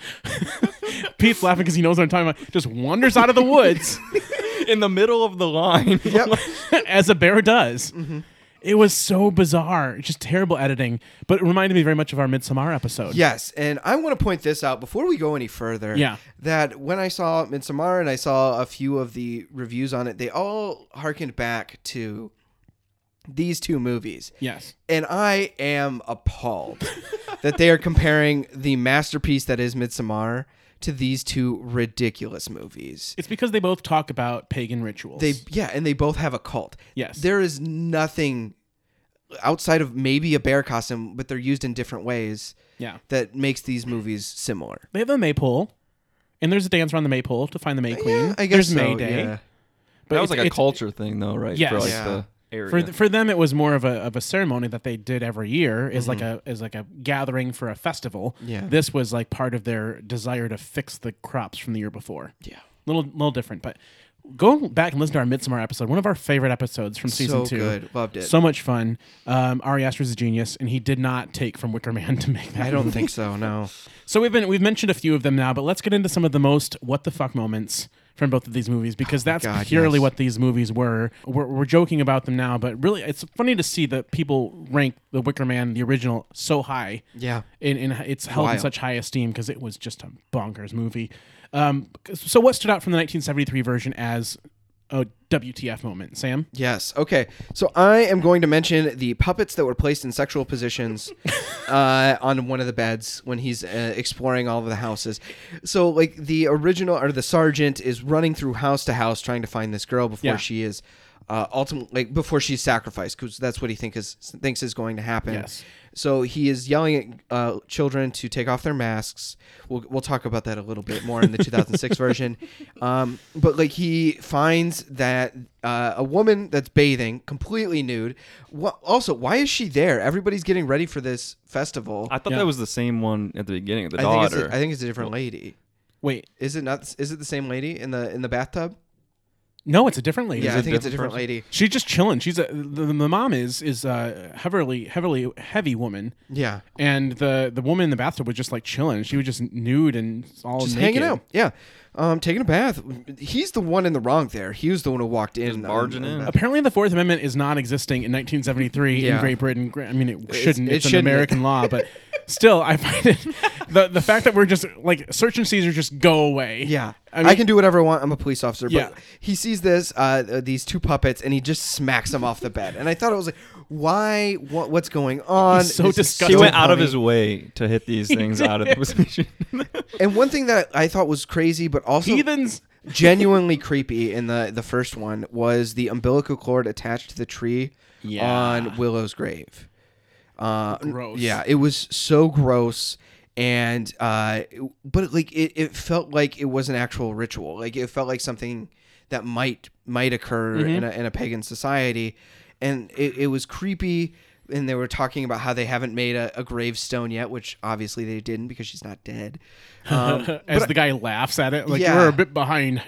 of. Pete's laughing because he knows what I'm talking about. Just wanders out of the woods in the middle of the line. Yep. as a bear does. It was so bizarre, just terrible editing, but it reminded me very much of our Midsommar episode. Yes, and I want to point this out before we go any further. Yeah. That when I saw Midsommar and I saw a few of the reviews on it, they all harkened back to these two movies. Yes. And I am appalled that they are comparing the masterpiece that is Midsommar to these two ridiculous movies. It's because they both talk about pagan rituals. And they both have a cult. Yes. There is nothing outside of maybe a bear costume, but they're used in different ways yeah. that makes these movies similar. They have the maypole, and there's a dance around the maypole to find the May Queen. Yeah, I guess There's May so, Day. yeah. But That was like a it's- culture thing, though, right? Yes. For like Yeah. the area. For them, it was more of a ceremony that they did every year, is like a gathering for a festival. Yeah. This was like part of their desire to fix the crops from the year before. Yeah. Little different, but go back and listen to our Midsommar episode, one of our favorite episodes from season 2. So good. Loved it. So much fun. Ari Aster is a genius, and he did not take from Wicker Man to make that. I don't movie. think so. No. So we've mentioned a few of them now, but let's get into some of the most what the fuck moments from both of these movies, because that's God, purely yes. what these movies were. We're joking about them now, but really, it's funny to see that people rank The Wicker Man, the original, so high. Yeah. In it's held in Wild. such high esteem because it was just a bonkers movie. So what stood out from the 1973 version as a WTF moment, Sam? Yes. Okay. So I am going to mention the puppets that were placed in sexual positions on one of the beds when he's exploring all of the houses. So, like, the original or the sergeant is running through house to house trying to find this girl before Yeah. she is ultimately before she's sacrificed, because that's what he thinks is going to happen. Yes. So he is yelling at children to take off their masks. We'll talk about that a little bit more in the 2006 version. But like he finds that a woman that's bathing, completely nude. Also, why is she there? Everybody's getting ready for this festival. I thought Yeah. that was the same one at the beginning. The I daughter. think it's a different lady. Wait, Is it not? Is it the same lady in the bathtub? no, it's a different lady. Yeah, it I think it's a different different person? lady. She's just chilling. She's the mom is a heavy woman, Yeah. and the woman in the bathtub was just like chilling. She was just nude and all Just naked. hanging out. Yeah. Taking a bath. He's the one in the wrong there. He was the one who walked in. Just barging in. Apparently, the Fourth Amendment is not existing in 1973 in Yeah. Great Britain. I mean, it shouldn't. it It's an shouldn't. American law, but still, I find it the fact that we're just like search and seizure just go away. Yeah, I mean- I can do whatever I want. I'm a police officer. Yeah. But he sees this, these two puppets, and he just smacks them off the bed. And I thought it was like, why? What's going on? He's so This is disgusting. he went out of funny. his way to hit these things out of the position. And one thing that I thought was crazy, but also Heathens. genuinely creepy in the first one was the umbilical cord attached to the tree on Willow's grave. Gross. Yeah, it was so gross. And but like it felt like it was an actual ritual. Like it felt like something that might occur in a pagan society, and it was creepy. And they were talking about how they haven't made a gravestone yet, which obviously they didn't because she's not dead. As the guy laughs at it, like Yeah. we're a bit behind.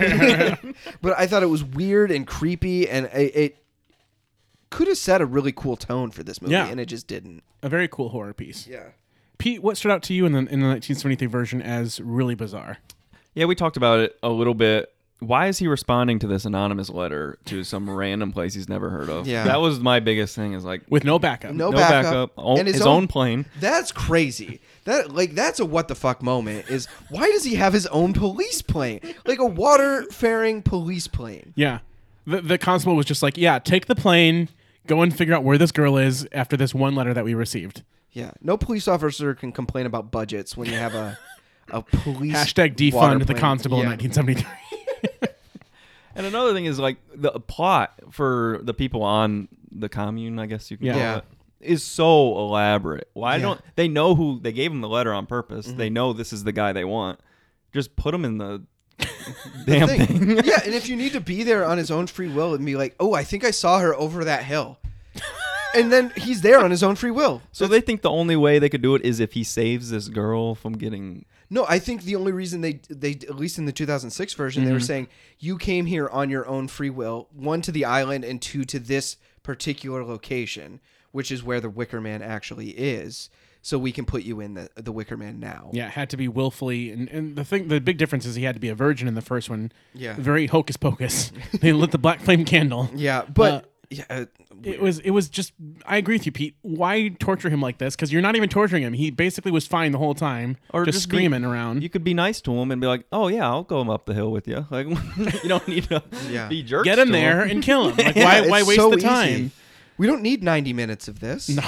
But I thought it was weird and creepy, and it could have set a really cool tone for this movie, Yeah. and it just didn't. A very cool horror piece. Yeah. Pete, what stood out to you in the 1973 version as really bizarre? Yeah, we talked about it a little bit. Why is he responding to this anonymous letter to some random place he's never heard of? Yeah. That was my biggest thing is like, With no backup. No no backup. backup, And his own plane. That's crazy. That's a what the fuck moment. Is why does he have his own police plane, like a water-faring police plane? Yeah. The constable was just like, yeah, take the plane, go and figure out where this girl is after this one letter that we received. Yeah, no police officer can complain about budgets when you have a police Hashtag water defund the plane. constable Yeah. in 1973. And another thing is like the plot for the people on the commune, I guess you can Yeah. call Yeah. it, is so elaborate. Why Yeah. don't they know who they gave him the letter on purpose? They know this is the guy they want. Just put him in the damn thing. Yeah, and if you need to be there on his own free will and be like, oh, I think I saw her over that hill. And then he's there on his own free will. So they think the only way they could do it is if he saves this girl from getting. No, I think the only reason they at least in the 2006 version, they were saying you came here on your own free will, 1 to the island and 2 to this particular location, which is where the Wicker Man actually is. So we can put you in the Wicker Man now. Yeah, it had to be willfully, and the big difference is he had to be a virgin in the first one. Yeah. Very hocus pocus. They lit the black flame candle. Yeah, but It was just. I agree with you, Pete. Why torture him like this? Because you're not even torturing him. He basically was fine the whole time, Or just be- screaming around. You could be nice to him and be like, "Oh yeah, I'll go up the hill with you." Like you don't need to Yeah. be jerks. Get him to there and kill him. Like Yeah, why it's waste so the easy. time? We don't need 90 minutes of this. No.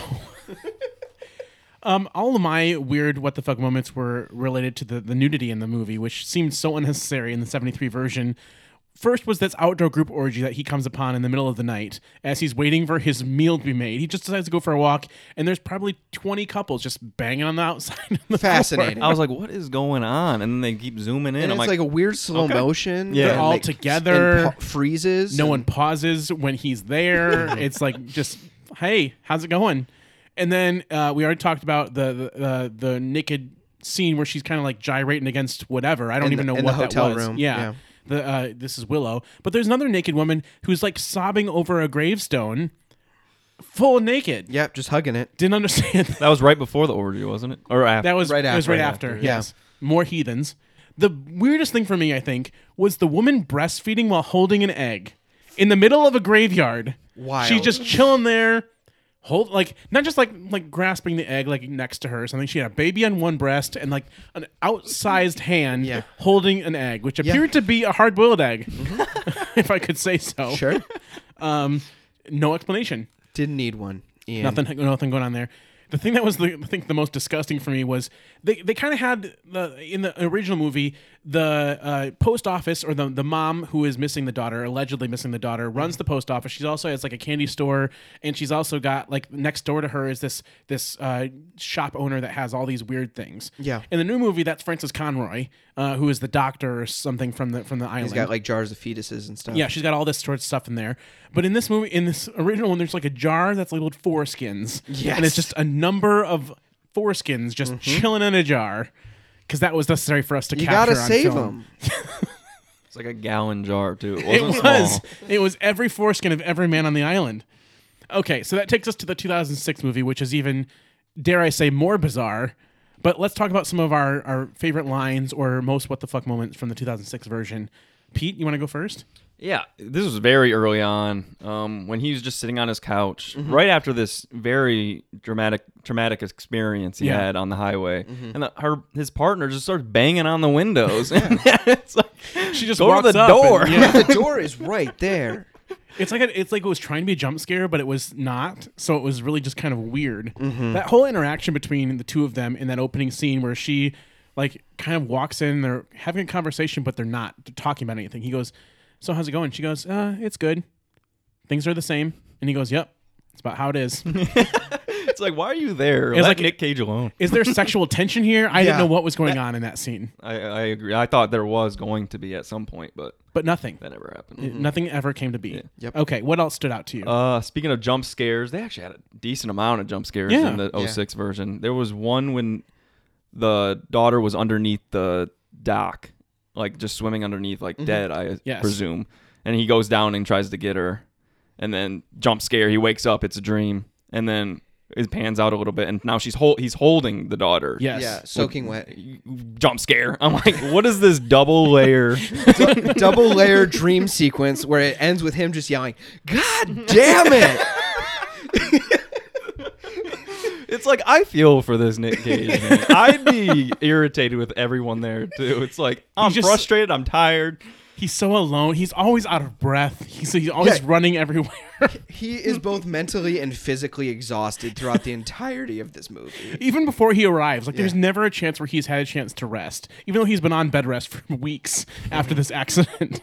All of my weird what the fuck moments were related to the nudity in the movie, which seemed so unnecessary in the 73 version. First was this outdoor group orgy that he comes upon in the middle of the night as he's waiting for his meal to be made. He just decides to go for a walk, and there's probably 20 couples just banging on the outside of the Fascinating. I was like, what is going on? And then they keep zooming in. And I'm it's like a weird slow motion. Yeah. that, They're all like, together. and freezes. No and- one pauses when he's there. It's like just, hey, how's it going? And then we already talked about the naked scene where she's kind of like gyrating against whatever. I don't even know in what the hotel that was. room. Yeah. This is Willow. But there's another naked woman who's like sobbing over a gravestone, full naked. Yep, just hugging it. Didn't understand that. that was right before the orgy, wasn't it? Or after? That was Right it was after, right right after. after, Yes. More heathens. The weirdest thing for me, I think, was the woman breastfeeding while holding an egg in the middle of a graveyard. Wild. She's just chilling there, not just like grasping the egg like next to her or something. She had a baby on one breast and like an outsized hand Yeah. holding an egg, which appeared to be a hard-boiled egg, if I could say so. Sure. No explanation. Didn't need one. Ian. Nothing going on there. The thing that was I think the most disgusting for me was they kind of had in the original movie the post office or the mom who is missing the daughter, allegedly missing the daughter, runs the post office. She also has like a candy store, and she's also got like next door to her is this shop owner that has all these weird things. Yeah. In the new movie, that's Francis Conroy, who is the doctor or something from the island. He's got like jars of fetuses and stuff. Yeah, she's got all this sort of stuff in there. But in this movie, in this original one, there's like a jar that's labeled foreskins. Yes. And it's just a number of foreskins just chilling in a jar because that was necessary for us to You capture gotta on save film. them. It's like a gallon jar, too. It It wasn't was. small. It was every foreskin of every man on the island. Okay, so that takes us to the 2006 movie, which is even, dare I say, more bizarre. But let's talk about some of our favorite lines or most what the fuck moments from the 2006 version. Pete, you want to go first? Yeah, this was very early on when he was just sitting on his couch right after this very traumatic experience he had on the highway, and his partner just starts banging on the windows. And it's like, She just go walks to the up door. and- yeah. The door is right there. It's like it was trying to be a jump scare, but it was not. So it was really just kind of weird. That whole interaction between the two of them in that opening scene where she like kind of walks in, they're having a conversation, but they're not talking about anything. He goes, "So how's it going?" She goes, "It's good. Things are the same." And he goes, "Yep, it's about how it is." It's like, why are you there? It's Let like- Nick Cage alone. Is there sexual tension here? I Yeah. didn't know what was going on in that scene, I agree. I thought there was going to be at some point, but but nothing. that never happened. Nothing ever came to be. Yep. Okay, what else stood out to you? Speaking of jump scares, they actually had a decent amount of jump scares Yeah. in the 06 version. There was one when the daughter was underneath the dock, like just swimming underneath, like dead, I Yes. presume. And he goes down and tries to get her. And then jump scare, he wakes up, it's a dream. And then it pans out a little bit, and now he's holding the daughter. Yes. Yeah, soaking wet. Jump scare. I'm like, what is this double layer? Double layer dream sequence where it ends with him just yelling, "God damn it!" It's like, I feel for this Nick Cage, man. I'd be irritated with everyone there, too. It's like, I'm just- frustrated, I'm tired. He's so alone. He's always out of breath. He's always running everywhere. He is both mentally and physically exhausted throughout the entirety of this movie. Even before he arrives, like there's never a chance where he's had a chance to rest, even though he's been on bed rest for weeks after this accident.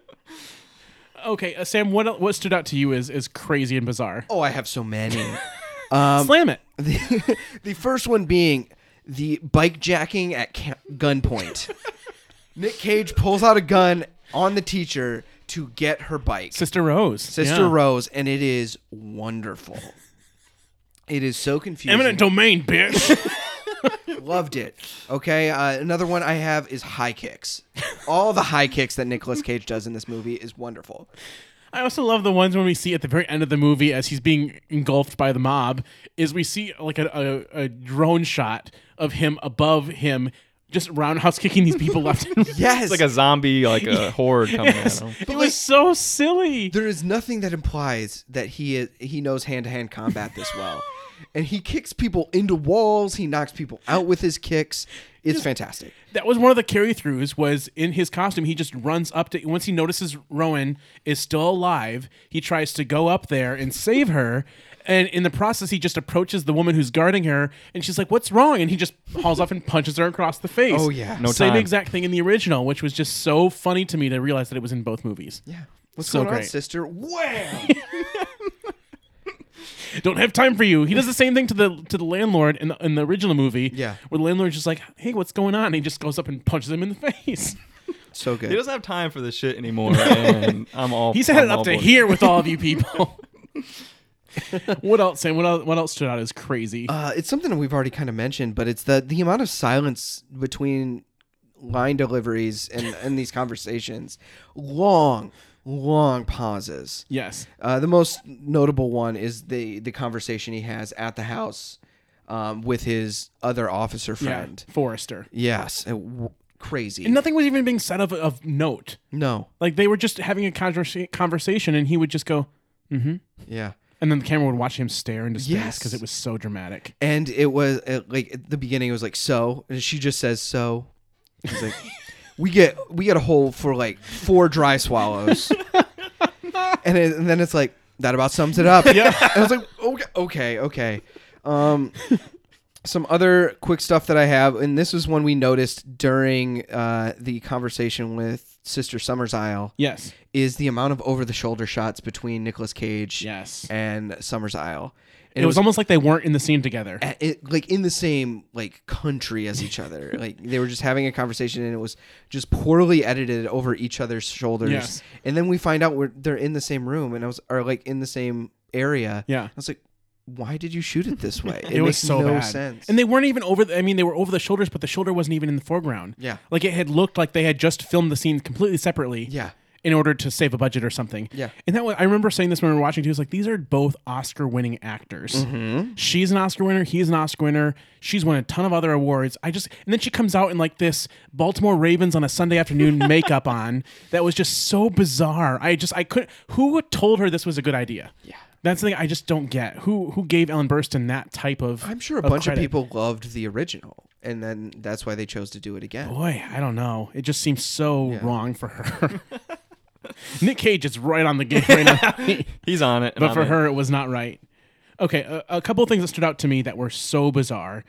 Okay, Sam, what stood out to you as crazy and bizarre? Oh, I have so many. Slam it. The first one being the bike jacking at gunpoint. Nick Cage pulls out a gun on the teacher to get her bike. Sister Rose. Sister Yeah. Rose, and it is wonderful. It is so confusing. Eminent domain, bitch. Loved it. Okay, another one I have is high kicks. All the high kicks that Nicolas Cage does in this movie is wonderful. I also love the ones when we see at the very end of the movie as he's being engulfed by the mob, is we see like a drone shot of him above him just roundhouse kicking these people left and right. Yes. It's like a zombie, like a horde coming Yes. at him. It was so silly. There is nothing that implies that he knows hand-to-hand combat this well. And he kicks people into walls. He knocks people out with his kicks. It's fantastic. That was one of the carry-throughs, was in his costume, he just runs up to, once he notices Rowan is still alive, he tries to go up there and save her, and in the process, he just approaches the woman who's guarding her, and she's like, what's wrong? And he just hauls off and punches her across the face. Oh, yeah. No Same time. exact thing in the original, which was just so funny to me to realize that it was in both movies. Yeah. What's So going on, great. sister? Wham! Don't have time for you. He does the same thing to the landlord in the original movie. Yeah. Where the landlord's just like, hey, what's going on? And he just goes up and punches him in the face. So He good. doesn't have time for this shit anymore, and I'm all. He's I'm headed all up to aboard. here with all of you people. What else, Sam? What else stood out as crazy? It's something that we've already kind of mentioned, but it's the amount of silence between line deliveries and these conversations. Long pauses. Yes. The most notable one is the conversation he has at the house with his other officer friend. Yeah. Forrester. Yes. Crazy. And nothing was even being said of note. No. Like, they were just having a conversation, and he would just go, Yeah. and then the camera would watch him stare into space Yes. because it was so dramatic. And it was like at the beginning, it was like, so, and she just says, so. He's like, we get a hole for like 4 dry swallows. and then it's like, that about sums it up. Yeah. And I was like, okay. Some other quick stuff that I have, and this was one we noticed during the conversation with Sister Summer's Isle. Yes. Is the amount of over-the-shoulder shots between Nicolas Cage Yes. and Summer's Isle. And It was almost like they weren't in the scene together. like in the same like country as each other. Like they were just having a conversation, and it was just poorly edited over each other's shoulders. Yes. And then we find out they're in the same room, and or like in the same area. Yeah. I was like, why did you shoot it this way? It was makes so no bad. sense. And they weren't even they were over the shoulders, but the shoulder wasn't even in the foreground. Yeah. Like, it had looked like they had just filmed the scene completely separately. Yeah. In order to save a budget or something. Yeah. And that I remember saying this when we were watching too. It's like, these are both Oscar-winning actors. Mm-hmm. She's an Oscar winner. He's an Oscar winner. She's won a ton of other awards. And then she comes out in like this Baltimore Ravens on a Sunday afternoon makeup on. That was just so bizarre. I couldn't. Who told her this was a good idea? Yeah. That's the thing I just don't get. Who gave Ellen Burstyn that type of? I'm sure a bunch credit? of people loved the original, and then that's why they chose to do it again. Boy, I don't know. It just seems so wrong for her. Nick Cage is right on the game right now. He's on it, and But I'm for in. her, it was not right. Okay, a couple of things that stood out to me that were so bizarre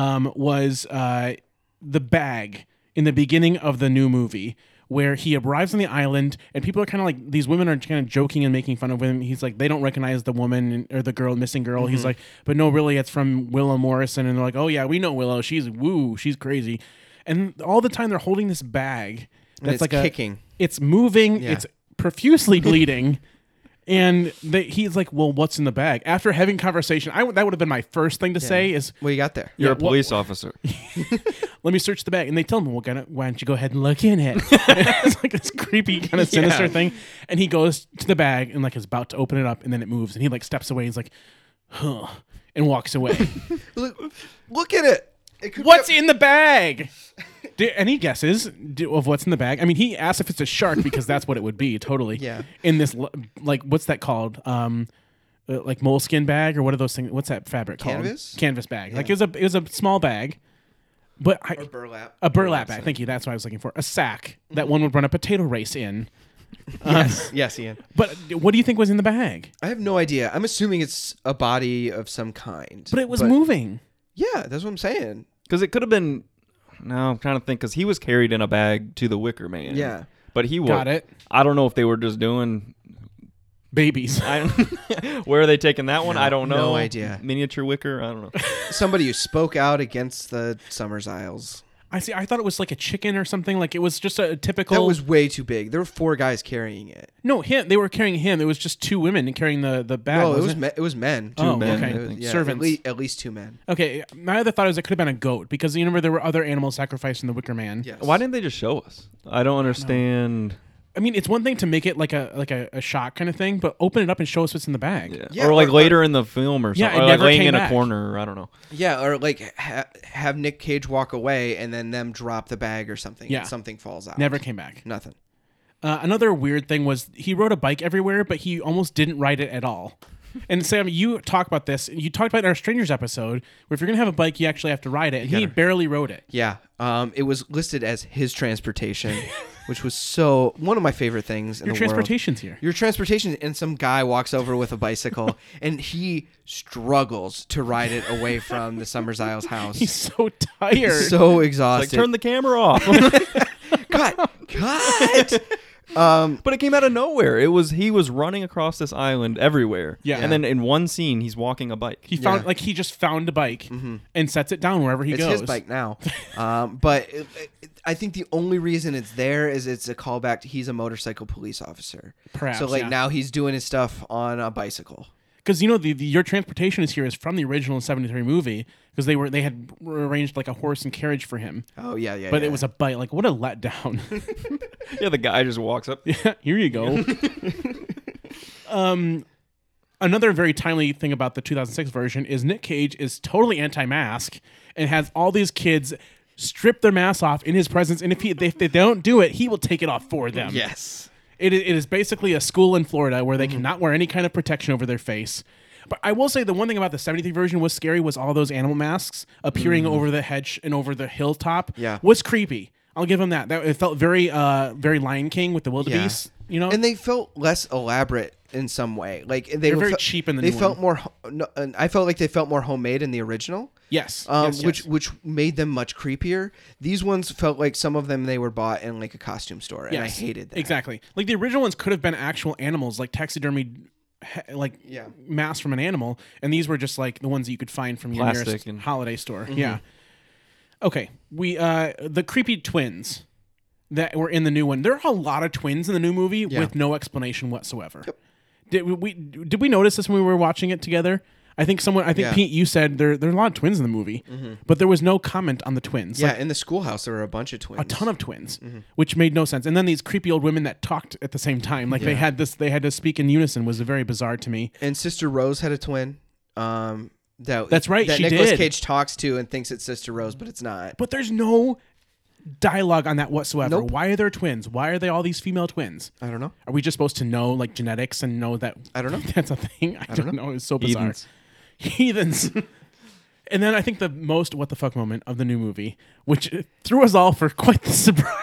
was the bag in the beginning of the new movie, where he arrives on the island and people are kind of like, these women are kind of joking and making fun of him. He's like, they don't recognize the woman or the girl, missing girl. Mm-hmm. He's like, but no, really, it's from Willow Morrison. And they're like, oh yeah, we know Willow. She's crazy. And all the time they're holding this bag And that's it's like kicking. It's moving. Yeah. It's profusely bleeding. And he's like, well, what's in the bag? After having conversation, that would have been my first thing to say is, What you got there? You're Yeah, a police officer. let me search the bag. And they tell him, well, why don't you go ahead and look in it? It's like this creepy kind of sinister Yeah. thing. And he goes to the bag and like is about to open it up, and then it moves, and he like steps away. He's like, huh, and walks away. Look at it. It could What's be in the bag? Any guesses of what's in the bag? I mean, he asked if it's a shark because that's what it would be, totally. Yeah. In this, like, what's that called? Like moleskin bag or what are those things? What's that fabric called? Canvas? Canvas bag. Like it was a small bag, but or burlap. a burlap bag. Thank you. That's what I was looking for. A sack that one would run a potato race in. Yes, Ian. But what do you think was in the bag? I have no idea. I'm assuming it's a body of some kind. But it was moving. Yeah, that's what I'm saying. Because it could have been. No, I'm trying to think. Because he was carried in a bag to the Wicker Man. Yeah. But he was. Got it. I don't know if they were just doing. Babies. Where are they taking that one? I don't know. no idea. Miniature Wicker? I don't know. Somebody who spoke out against the Summers Isles. I see. I thought it was like a chicken or something. Like it was just a typical. That was way too big. There were 4 guys carrying it. No, him. They were carrying him. It was just 2 women carrying the bag. No, it wasn't was it was men. Oh, men, okay. I It was- think. yeah, Servants. At least 2 men. Okay, my other thought is it could have been a goat because you remember there were other animals sacrificed in the Wicker Man. Yes. Why didn't they just show us? I don't understand. I mean, it's one thing to make it like a shock kind of thing, but open it up and show us what's in the bag. Yeah. Yeah, or like or- later in the film or Yeah, something. it Or like never laying came in a back. corner. I don't know. Yeah, or like have Nick Cage walk away and then them drop the bag or something. Yeah. And something falls out. Never came back. Nothing. Another weird thing was he rode a bike everywhere, but he almost didn't ride it at all. And Sam, you talk about this. You talked about it in our Strangers episode, where if you're going to have a bike, you actually have to ride it. And he barely rode it. Yeah. It was listed as his transportation, which was one of my favorite things in the world. Your transportation's here. Your transportation, and some guy walks over with a bicycle, and he struggles to ride it away from the Summers Isles house. He's so tired. So Like, exhausted. turn the camera off. Cut. But it came out of nowhere. He was running across this island everywhere. Yeah. And then in one scene, he's walking a bike. He found he just found a bike and sets it down wherever he It's goes. his bike now. But I think the only reason it's there is it's a callback to he's a motorcycle police officer. Perhaps, So yeah. now he's doing his stuff on a bicycle. Because your transportation is here is from the original '73 movie because they had arranged like a horse and carriage for him, Oh yeah. but it was a bike. Like what a letdown. Yeah, the guy just walks up. Yeah, here you go. Another very timely thing about the 2006 version is Nick Cage is totally anti-mask and has all these kids strip their masks off in his presence, and if they don't do it, he will take it off for them. Yes. It is basically a school in Florida where they cannot wear any kind of protection over their face. But I will say the one thing about the 73 version was scary was all those animal masks appearing over the hedge and over the hilltop. Yeah. Was creepy. I'll give them that. It felt very very Lion King with the wildebeest. You know, And they felt less elaborate in some way. Like They're very cheap in the They new felt one. more. No, and I felt like they felt more homemade in the original. yes, Which made them much creepier. These ones felt like some of them they were bought in like a costume store, and I hated that. Exactly. Like the original ones could have been actual animals, like taxidermied, masks from an animal, and these were just like the ones that you could find from your Plastic nearest and- holiday store. Yeah. Okay. We the creepy twins that were in the new one. There are a lot of twins in the new movie with no explanation whatsoever. Yep. Did we notice this when we were watching it together? I think Pete, you said there are a lot of twins in the movie, but there was no comment on the twins. Yeah, Like, in the schoolhouse there were a bunch of twins. a ton of twins, which made no sense. And then these creepy old women that talked at the same time, like they had to speak in unison, was very bizarre to me. And Sister Rose had a twin. That's right, That she Nicolas did. Cage talks to and thinks it's Sister Rose, but it's not. But there's no dialogue on that whatsoever. Nope. Why are there twins? Why are they all these female twins? I don't know. Are we just supposed to know like genetics and know that? I don't know. That's a thing. I don't know. It's so bizarre. Heathens. Heathens. And then I think the most what the fuck moment of the new movie, which threw us all for quite the surprise,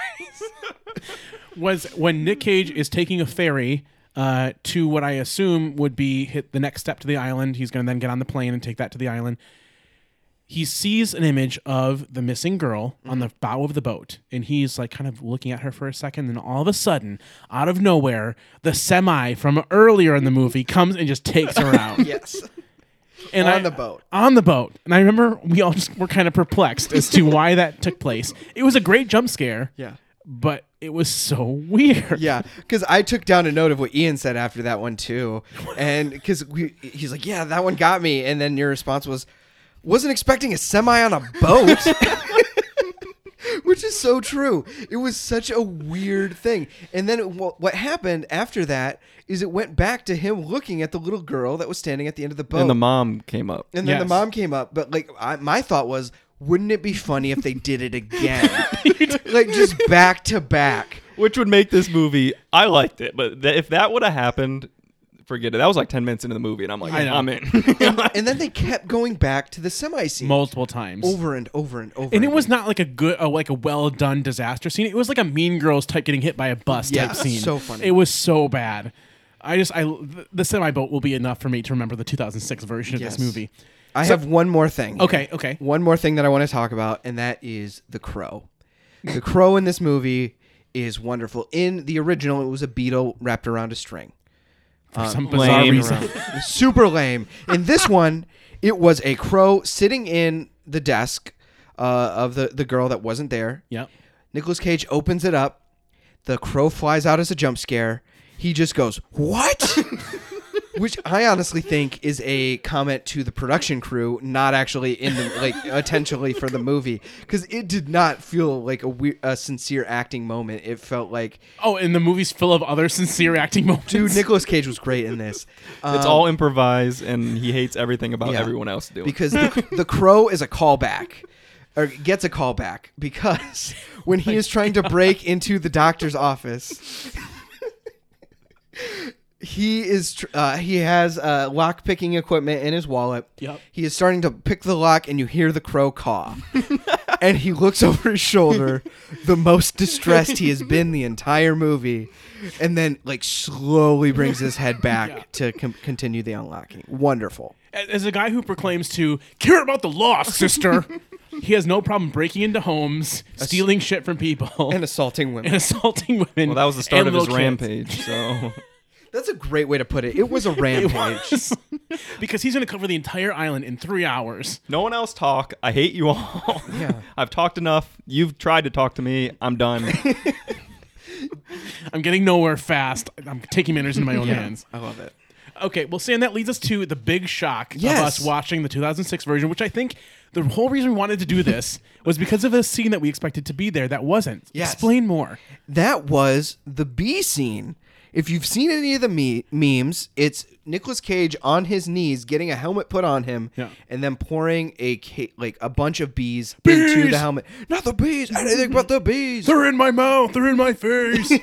was when Nick Cage is taking a ferry to what I assume would be the next step to the island. He's going to then get on the plane and take that to the island. He sees an image of the missing girl on the bow of the boat, and he's like kind of looking at her for a second, and all of a sudden, out of nowhere, the semi from earlier in the movie comes and just takes her out. Yes. And On the boat. On the boat. And I remember we all just were kind of perplexed as to why that took place. It was a great jump scare. Yeah. But it was so weird. Yeah, because I took down a note of what Ian said after that one too, and because he's like, "Yeah, that one got me," and then your response was, "Wasn't expecting a semi on a boat," which is so true. It was such a weird thing, and then what happened after that is it went back to him looking at the little girl that was standing at the end of the boat, And the mom came up. and then the Yes. mom came up, but like my thought was, wouldn't it be funny if they did it again, like just back to back? Which would make this movie, I liked it, but if that would have happened, forget it. That was like 10 minutes into the movie, and I'm like, I know. I'm in. And then they kept going back to the semi scene Multiple times. over and over and over. And it again. was not like a well done disaster scene. It was like a Mean Girls type getting hit by a bus Yeah, type scene. so funny. It was so bad. The semi boat will be enough for me to remember the 2006 version of Yes. this movie. I have one more thing. Okay. One more thing that I want to talk about, and that is the crow. The crow in this movie is wonderful. In the original, it was a beetle wrapped around a string. For some bizarre lame. reason. It was super lame. In this one, it was a crow sitting in the desk of the girl that wasn't there. Yep. Nicolas Cage opens it up. The crow flies out as a jump scare. He just goes, "What?" Which I honestly think is a comment to the production crew, not actually in the intentionally for the movie, because it did not feel like a sincere acting moment. It felt like, Oh, and the movie's full of other sincere acting moments. dude, Nicolas Cage was great in this. It's all improvised, and he hates everything about Yeah. everyone else doing. Because the crow is a callback, or gets a callback, because when he is trying to break into the doctor's office, He has lock picking equipment in his wallet. Yep. He is starting to pick the lock, and you hear the crow caw. And he looks over his shoulder, the most distressed he has been the entire movie, and then like slowly brings his head back to continue the unlocking. Wonderful. As a guy who proclaims to care about the law, sister, he has no problem breaking into homes, stealing shit from people, And assaulting women. Well, that was the start and of his little kids. rampage. So That's a great way to put it. It was a rampage. Because he's going to cover the entire island in 3 hours. no one else talk. I hate you all. Yeah. I've talked enough. You've tried to talk to me. I'm done. I'm getting nowhere fast. I'm taking matters into my own hands. I love it. Okay, well, Sam, that leads us to the big shock Yes. of us watching the 2006 version, which I think the whole reason we wanted to do this was because of a scene that we expected to be there that wasn't. Yes. Explain more. That was the bee scene. If you've seen any of the memes, it's Nicolas Cage on his knees getting a helmet put on him, and then pouring a bunch of bees into the helmet. Not the bees, anything but the bees. They're in my mouth. They're in my face.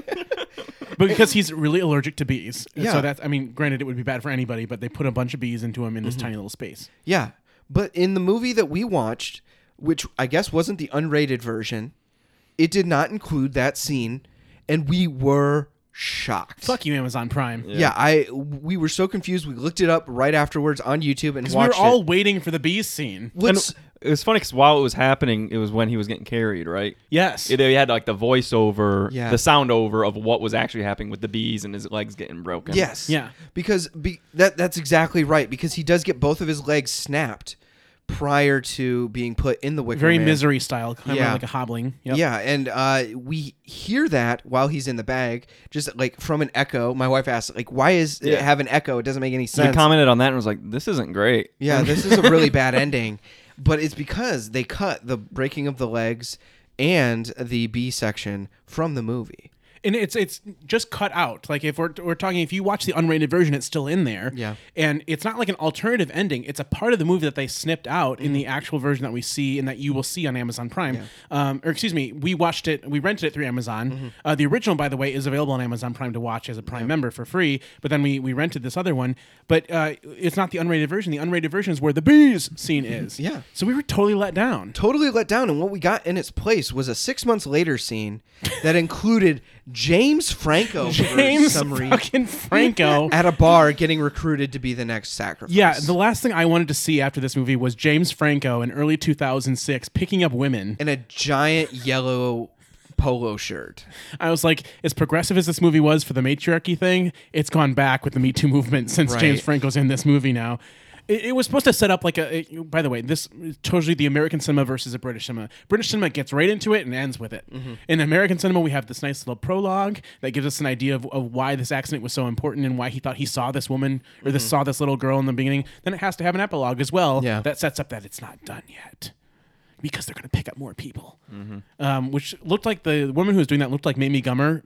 But because he's really allergic to bees. Yeah. So that's, I mean, granted, it would be bad for anybody, but they put a bunch of bees into him in this tiny little space. Yeah, but in the movie that we watched, which I guess wasn't the unrated version, it did not include that scene, and we were shocked. Fuck you, Amazon Prime. Yeah, we were so confused. We looked it up right afterwards on YouTube and Because we were watched all it. waiting for the bees scene. Let's- It was funny because while it was happening, it was when he was getting carried, right? Yes. They had like the voiceover, Yeah. the sound over of what was actually happening with the bees and his legs getting broken. Yes. Yeah. Because that's exactly right. Because he does get both of his legs snapped prior to being put in the Wicker Very Man. Misery style, kind Yeah. of like a hobbling. Yep. Yeah, and we hear that while he's in the bag, just like from an echo. My wife asked, like, why is it have an echo? It doesn't make any We sense. commented on that and was like, this isn't great. Yeah, this is a really bad ending. But it's because they cut the breaking of the legs and the B section from the movie. And it's just cut out. Like if we're talking, if you watch the unrated version, it's still in there. Yeah. And it's not like an alternative ending. It's a part of the movie that they snipped out in the actual version that we see and that you will see on Amazon Prime. Or excuse me, we watched it. We rented it through Amazon. The original, by the way, is available on Amazon Prime to watch as a Prime member for free. But then we rented this other one. But it's not the unrated version. The unrated version is where the bees scene is. Yeah. So we were totally let down. Totally let down, and what we got in its place was a 6 months later scene that included James Franco for some reason fucking Franco. at a bar getting recruited to be the next sacrifice. Yeah, the last thing I wanted to see after this movie was James Franco in early 2006 picking up women. in a giant yellow polo shirt. I was like, as progressive as this movie was for the matriarchy thing, it's gone back with the Me Too movement since Right. James Franco's in this movie now. It was supposed to set up like by the way, this tells you the American cinema versus the British cinema. British cinema gets right into it and ends with it. In American cinema, we have this nice little prologue that gives us an idea of why this accident was so important and why he thought he saw this woman or saw this little girl in the beginning. Then it has to have an epilogue as well that sets up that it's not done yet. Because they're going to pick up more people, which looked like the woman who was doing that looked like Mamie Gummer,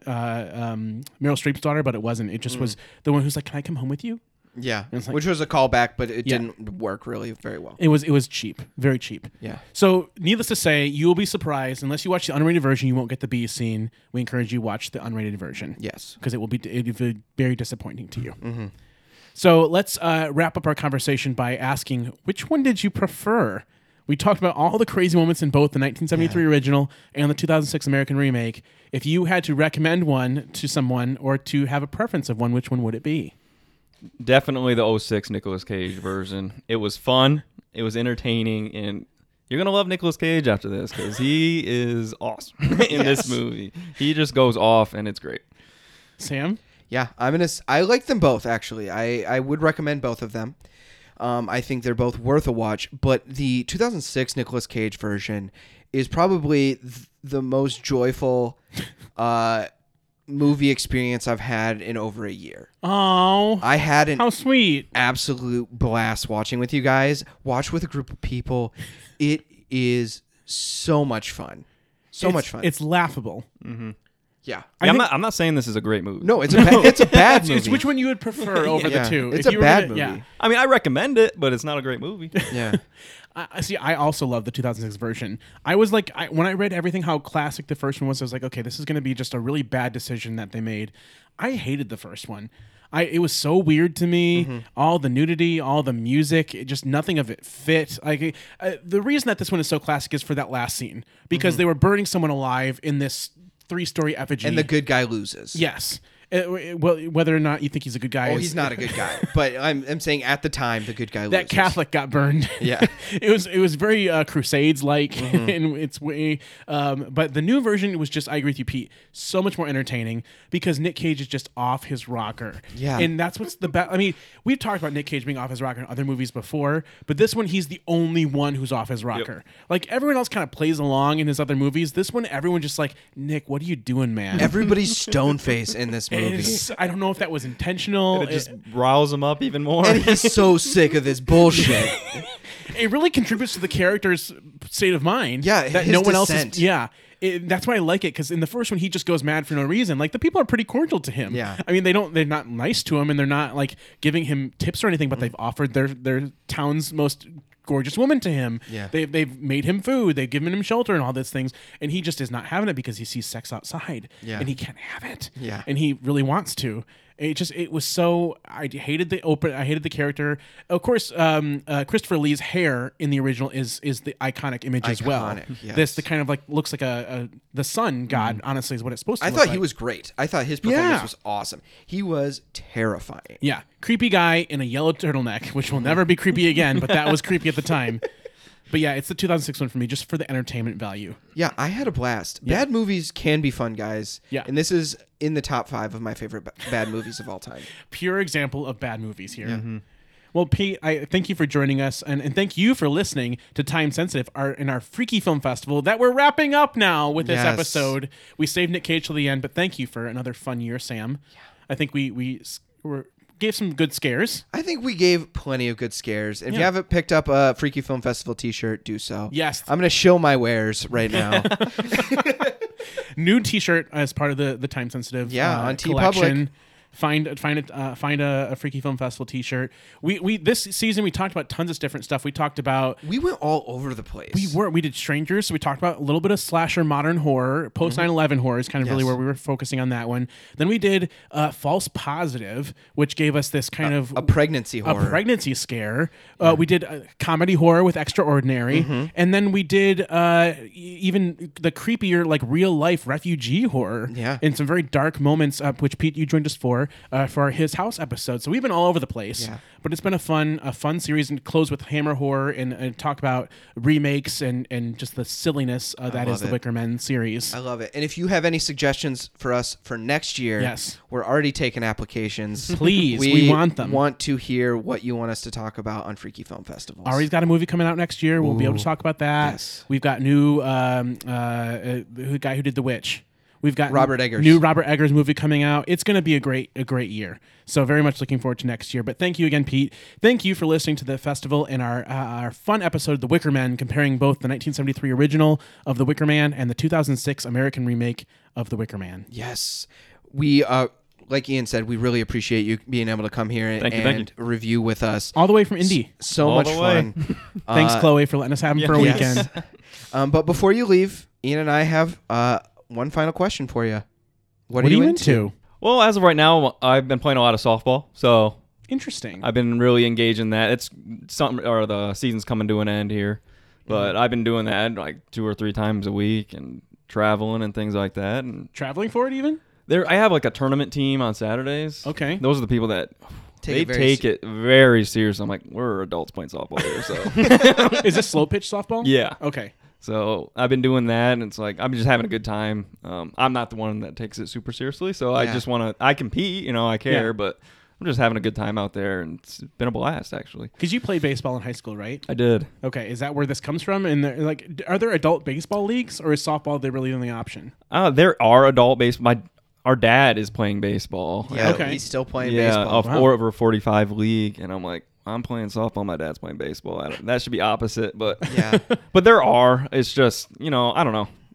Meryl Streep's daughter, but it wasn't. It just was the one who's like, "Can I come home with you?" Yeah, It's like- which was a callback, but it didn't work really very well. It was cheap, very cheap. Yeah. So, needless to say, you will be surprised unless you watch the unrated version. You won't get the B scene. We encourage you to watch the unrated version. Yes. because it will be very disappointing to you. So let's wrap up our conversation by asking, which one did you prefer? We talked about all the crazy moments in both the 1973 original and the 2006 American remake. If you had to recommend one to someone or to have a preference of one, which one would it be? Definitely the 06 Nicolas Cage version. It was fun. It was entertaining. And you're going to love Nicolas Cage after this because he is awesome in this movie. He just goes off and it's great. Sam? Yeah, I like them both actually. I would recommend both of them. I think they're both worth a watch, but the 2006 Nicolas Cage version is probably the most joyful movie experience I've had in over a year. Oh, I had an how sweet. absolute blast watching with you guys. Watch with a group of people. It is so much fun. So much fun. It's laughable. Yeah. I'm not saying this is a great movie. No, it's a bad movie. It's which one you would prefer over Yeah. the two. It's If a you were bad gonna- movie. Yeah. I mean, I recommend it, but it's not a great movie. Yeah. I see. I also love the 2006 version. I was like, when I read everything, how classic the first one was, I was like, okay, this is going to be just a really bad decision that they made. I hated the first one. It was so weird to me. All the nudity, all the music, just nothing of it fit. Like the reason that this one is so classic is for that last scene because they were burning someone alive in this 3-story effigy, And the good guy loses. yes. Well, whether or not you think he's a good guy, Oh, is- he's not a good guy. But I'm saying at the time, the good guy loses. that Catholic got burned. Yeah. it was very Crusades like in its way. But the new version was just, I agree with you, Pete, so much more entertaining because Nick Cage is just off his rocker. Yeah. And that's what's the best. I mean, we've talked about Nick Cage being off his rocker in other movies before, but this one he's the only one who's off his rocker. Like everyone else kind of plays along in his other movies. This one, everyone just like, Nick, what are you doing, man? Everybody's stone face in this movie. I don't know if that was intentional. It just riles him up even more. And he's so sick of this bullshit. It really contributes to the character's state of mind. Yeah, that his no one else descent. is. Yeah, that's why I like it because in the first one he just goes mad for no reason. Like the people are pretty cordial to him. Yeah. I mean they're not nice to him and they're not like giving him tips or anything, but they've offered their town's most gorgeous woman to him. Yeah. They've made him food. They've given him shelter and all these things, and he just is not having it because he sees sex outside. Yeah. and he can't have it. Yeah. and he really wants to. It was so. I hated the character. Of course, Christopher Lee's hair in the original is the iconic image as well. Iconic, yes. This the kind of like looks like the sun god. Honestly, is what it's supposed to. I look thought like. he was great. I thought his performance Yeah. was awesome. He was terrifying. Yeah, creepy guy in a yellow turtleneck, which will never be creepy again. But that was creepy at the time. But yeah, it's the 2006 one for me, just for the entertainment value. Yeah, I had a blast. Bad movies can be fun, guys. Yeah. And this is in the top 5 of my favorite bad movies of all time. Pure example of bad movies here. Well, Pete, I thank you for joining us, and thank you for listening to Time Sensitive, in our Freaky Film Festival that we're wrapping up now with this Yes. episode. We saved Nick Cage till the end, but thank you for another fun year, Sam. Yeah. I think we gave some good scares. I think we gave plenty of good scares. If you Yeah. haven't picked up a Freaky Film Festival t-shirt, do so. Yes. I'm going to show my wares right now. New T-shirt as part of the Time Sensitive on collection. Find a Freaky Film Festival T-shirt. We this season we talked about tons of different stuff. We talked about We went all over the place. we did Strangers, so we talked about a little bit of slasher modern horror. Post 9/11 horror is kind of really Yes. where we were focusing on that one. Then we did False Positive, which gave us this kind of a pregnancy horror. a pregnancy scare. We did comedy horror with Extraordinary, and then we did even the creepier like real life refugee horror. Yeah. in some very dark moments, which Pete you joined us for his house episode. So we've been all over the place. Yeah. But it's been a fun series, and close with Hammer Horror and talk about remakes and just the silliness that is love the it. Wicker Man series. I love it. And if you have any suggestions for us for next year, Yes. we're already taking applications. Please, we want them. want to hear what you want us to talk about on Freaky Film Festivals. Ari's got a movie coming out next year. We'll be able to talk about that. Yes. We've got new the guy who did The Witch. We've got Robert Eggers. new Robert Eggers movie coming out. It's going to be a great year. So very much looking forward to next year. But thank you again, Pete. Thank you for listening to the festival and our fun episode of The Wicker Man, comparing both the 1973 original of The Wicker Man and the 2006 American remake of The Wicker Man. Yes. We like Ian said, we really appreciate you being able to come here and, Thank you. review with us. All the way from Indy. So All much the way. fun. Thanks, Chloe, for letting us have him for a Yes. weekend. But before you leave, Ian and I have one final question for you. What are you you into? Well, as of right now, I've been playing a lot of softball, so Interesting. I've been really engaged in that. It's the season's coming to an end here, but I've been doing that like 2 or 3 times a week and traveling and things like that. And Traveling for it even? I have like a tournament team on Saturdays. Okay. Those are the people that Take it very seriously. I'm like, we're adults playing softball here, so Is this slow pitch softball? yeah. Okay. So I've been doing that, and it's like I'm just having a good time. I'm not the one that takes it super seriously, so I Yeah. just want to. I compete, I care, Yeah. but I'm just having a good time out there, and it's been a blast actually. Because you played baseball in high school, right? I did. Okay, is that where this comes from? And are there adult baseball leagues, or is softball the really only option? There are adult baseball. Our dad is playing baseball. Yeah, Okay. he's still playing Yeah, baseball. of over 45 league, and I'm like, I'm playing softball. My dad's playing baseball. That should be opposite, but Yeah. but there are. It's just I don't know.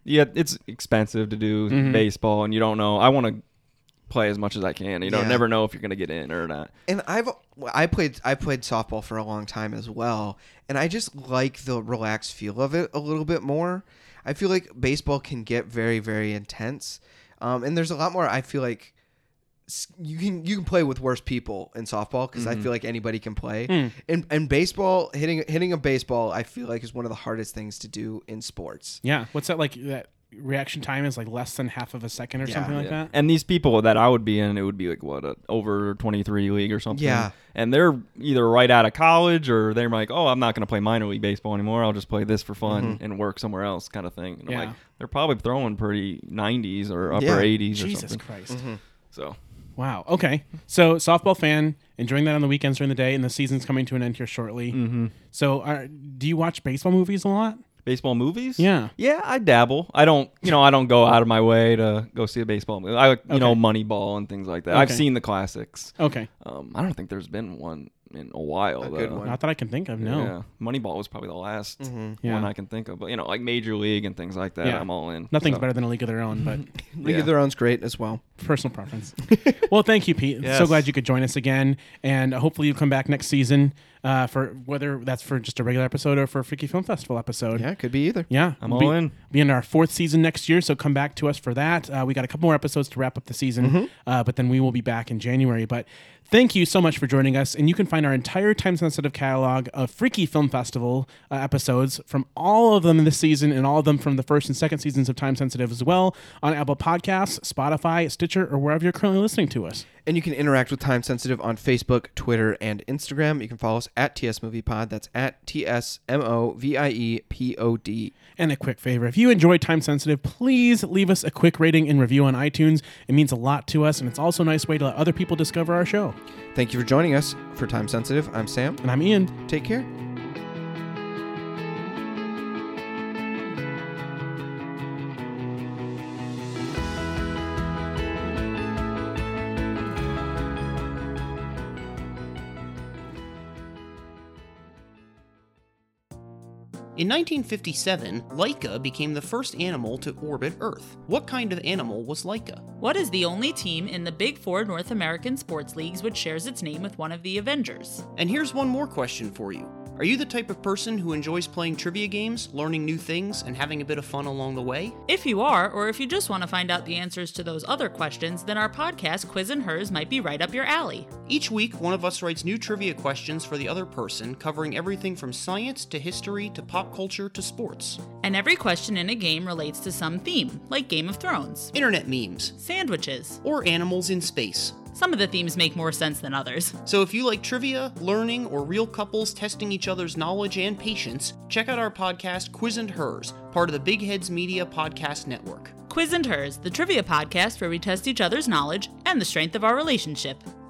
Yeah, it's expensive to do baseball, and you don't know. I want to play as much as I can. You don't never know if you're going to get in or not. And I played softball for a long time as well, and I just like the relaxed feel of it a little bit more. I feel like baseball can get very, very intense, and there's a lot more. I feel like you can play with worse people in softball because I feel like anybody can play. And baseball, hitting a baseball, I feel like is one of the hardest things to do in sports. Yeah. What's that like? That reaction time is like less than half of a second or something like that. And these people that I would be in, it would be like what, a over 23 league or something. Yeah. And they're either right out of college or they're like, oh, I'm not going to play minor league baseball anymore. I'll just play this for fun and work somewhere else, kind of thing. And I'm like, they're probably throwing pretty 90s or upper 80s or Jesus something. Christ. So. Wow. Okay. So softball fan, enjoying that on the weekends during the day, and the season's coming to an end here shortly. So do you watch baseball movies a lot? Baseball movies? Yeah. Yeah, I dabble. I don't go out of my way to go see a baseball movie. I know Moneyball and things like that. I've seen the classics. Okay. I don't think there's been one in a while. good one. Not that I can think of, no. Yeah. Moneyball was probably the last Yeah. one I can think of. But, like Major League and things like that, Yeah. I'm all in. Nothing's So. better than A League of Their Own, but League of Their Own's great as well. personal preference. Well, thank you, Pete. Yes. So glad you could join us again. And hopefully you come back next season for whether that's for just a regular episode or for a Freaky Film Festival episode. Yeah, it could be either. Yeah, I'm all in. Be in our 4th season next year, so come back to us for that. We got a couple more episodes to wrap up the season, but then we will be back in January. But thank you so much for joining us, and you can find our entire time-sensitive catalog of Freaky Film Festival episodes from all of them in this season and all of them from the first and second seasons of Time Sensitive as well on Apple Podcasts, Spotify, Stitcher, or wherever you're currently listening to us. And you can interact with Time Sensitive on Facebook, Twitter, and Instagram. You can follow us at TS Movie Pod. That's at TSMOVIEPOD. And a quick favor, if you enjoyed Time Sensitive, please leave us a quick rating and review on iTunes. It means a lot to us, and it's also a nice way to let other people discover our show. Thank you for joining us for Time Sensitive. I'm Sam. And I'm Ian. Take care. In 1957, Laika became the first animal to orbit Earth. What kind of animal was Laika? What is the only team in the Big Four North American sports leagues which shares its name with one of the Avengers? And here's one more question for you. Are you the type of person who enjoys playing trivia games, learning new things, and having a bit of fun along the way? If you are, or if you just want to find out the answers to those other questions, then our podcast, Quiz and Hers, might be right up your alley. Each week, one of us writes new trivia questions for the other person, covering everything from science to history to pop culture to sports. And every question in a game relates to some theme, like Game of Thrones, Internet memes, sandwiches, or animals in space. Some of the themes make more sense than others. So if you like trivia, learning, or real couples testing each other's knowledge and patience, check out our podcast, Quiz and Hers, part of the Big Heads Media Podcast Network. Quiz and Hers, the trivia podcast where we test each other's knowledge and the strength of our relationship.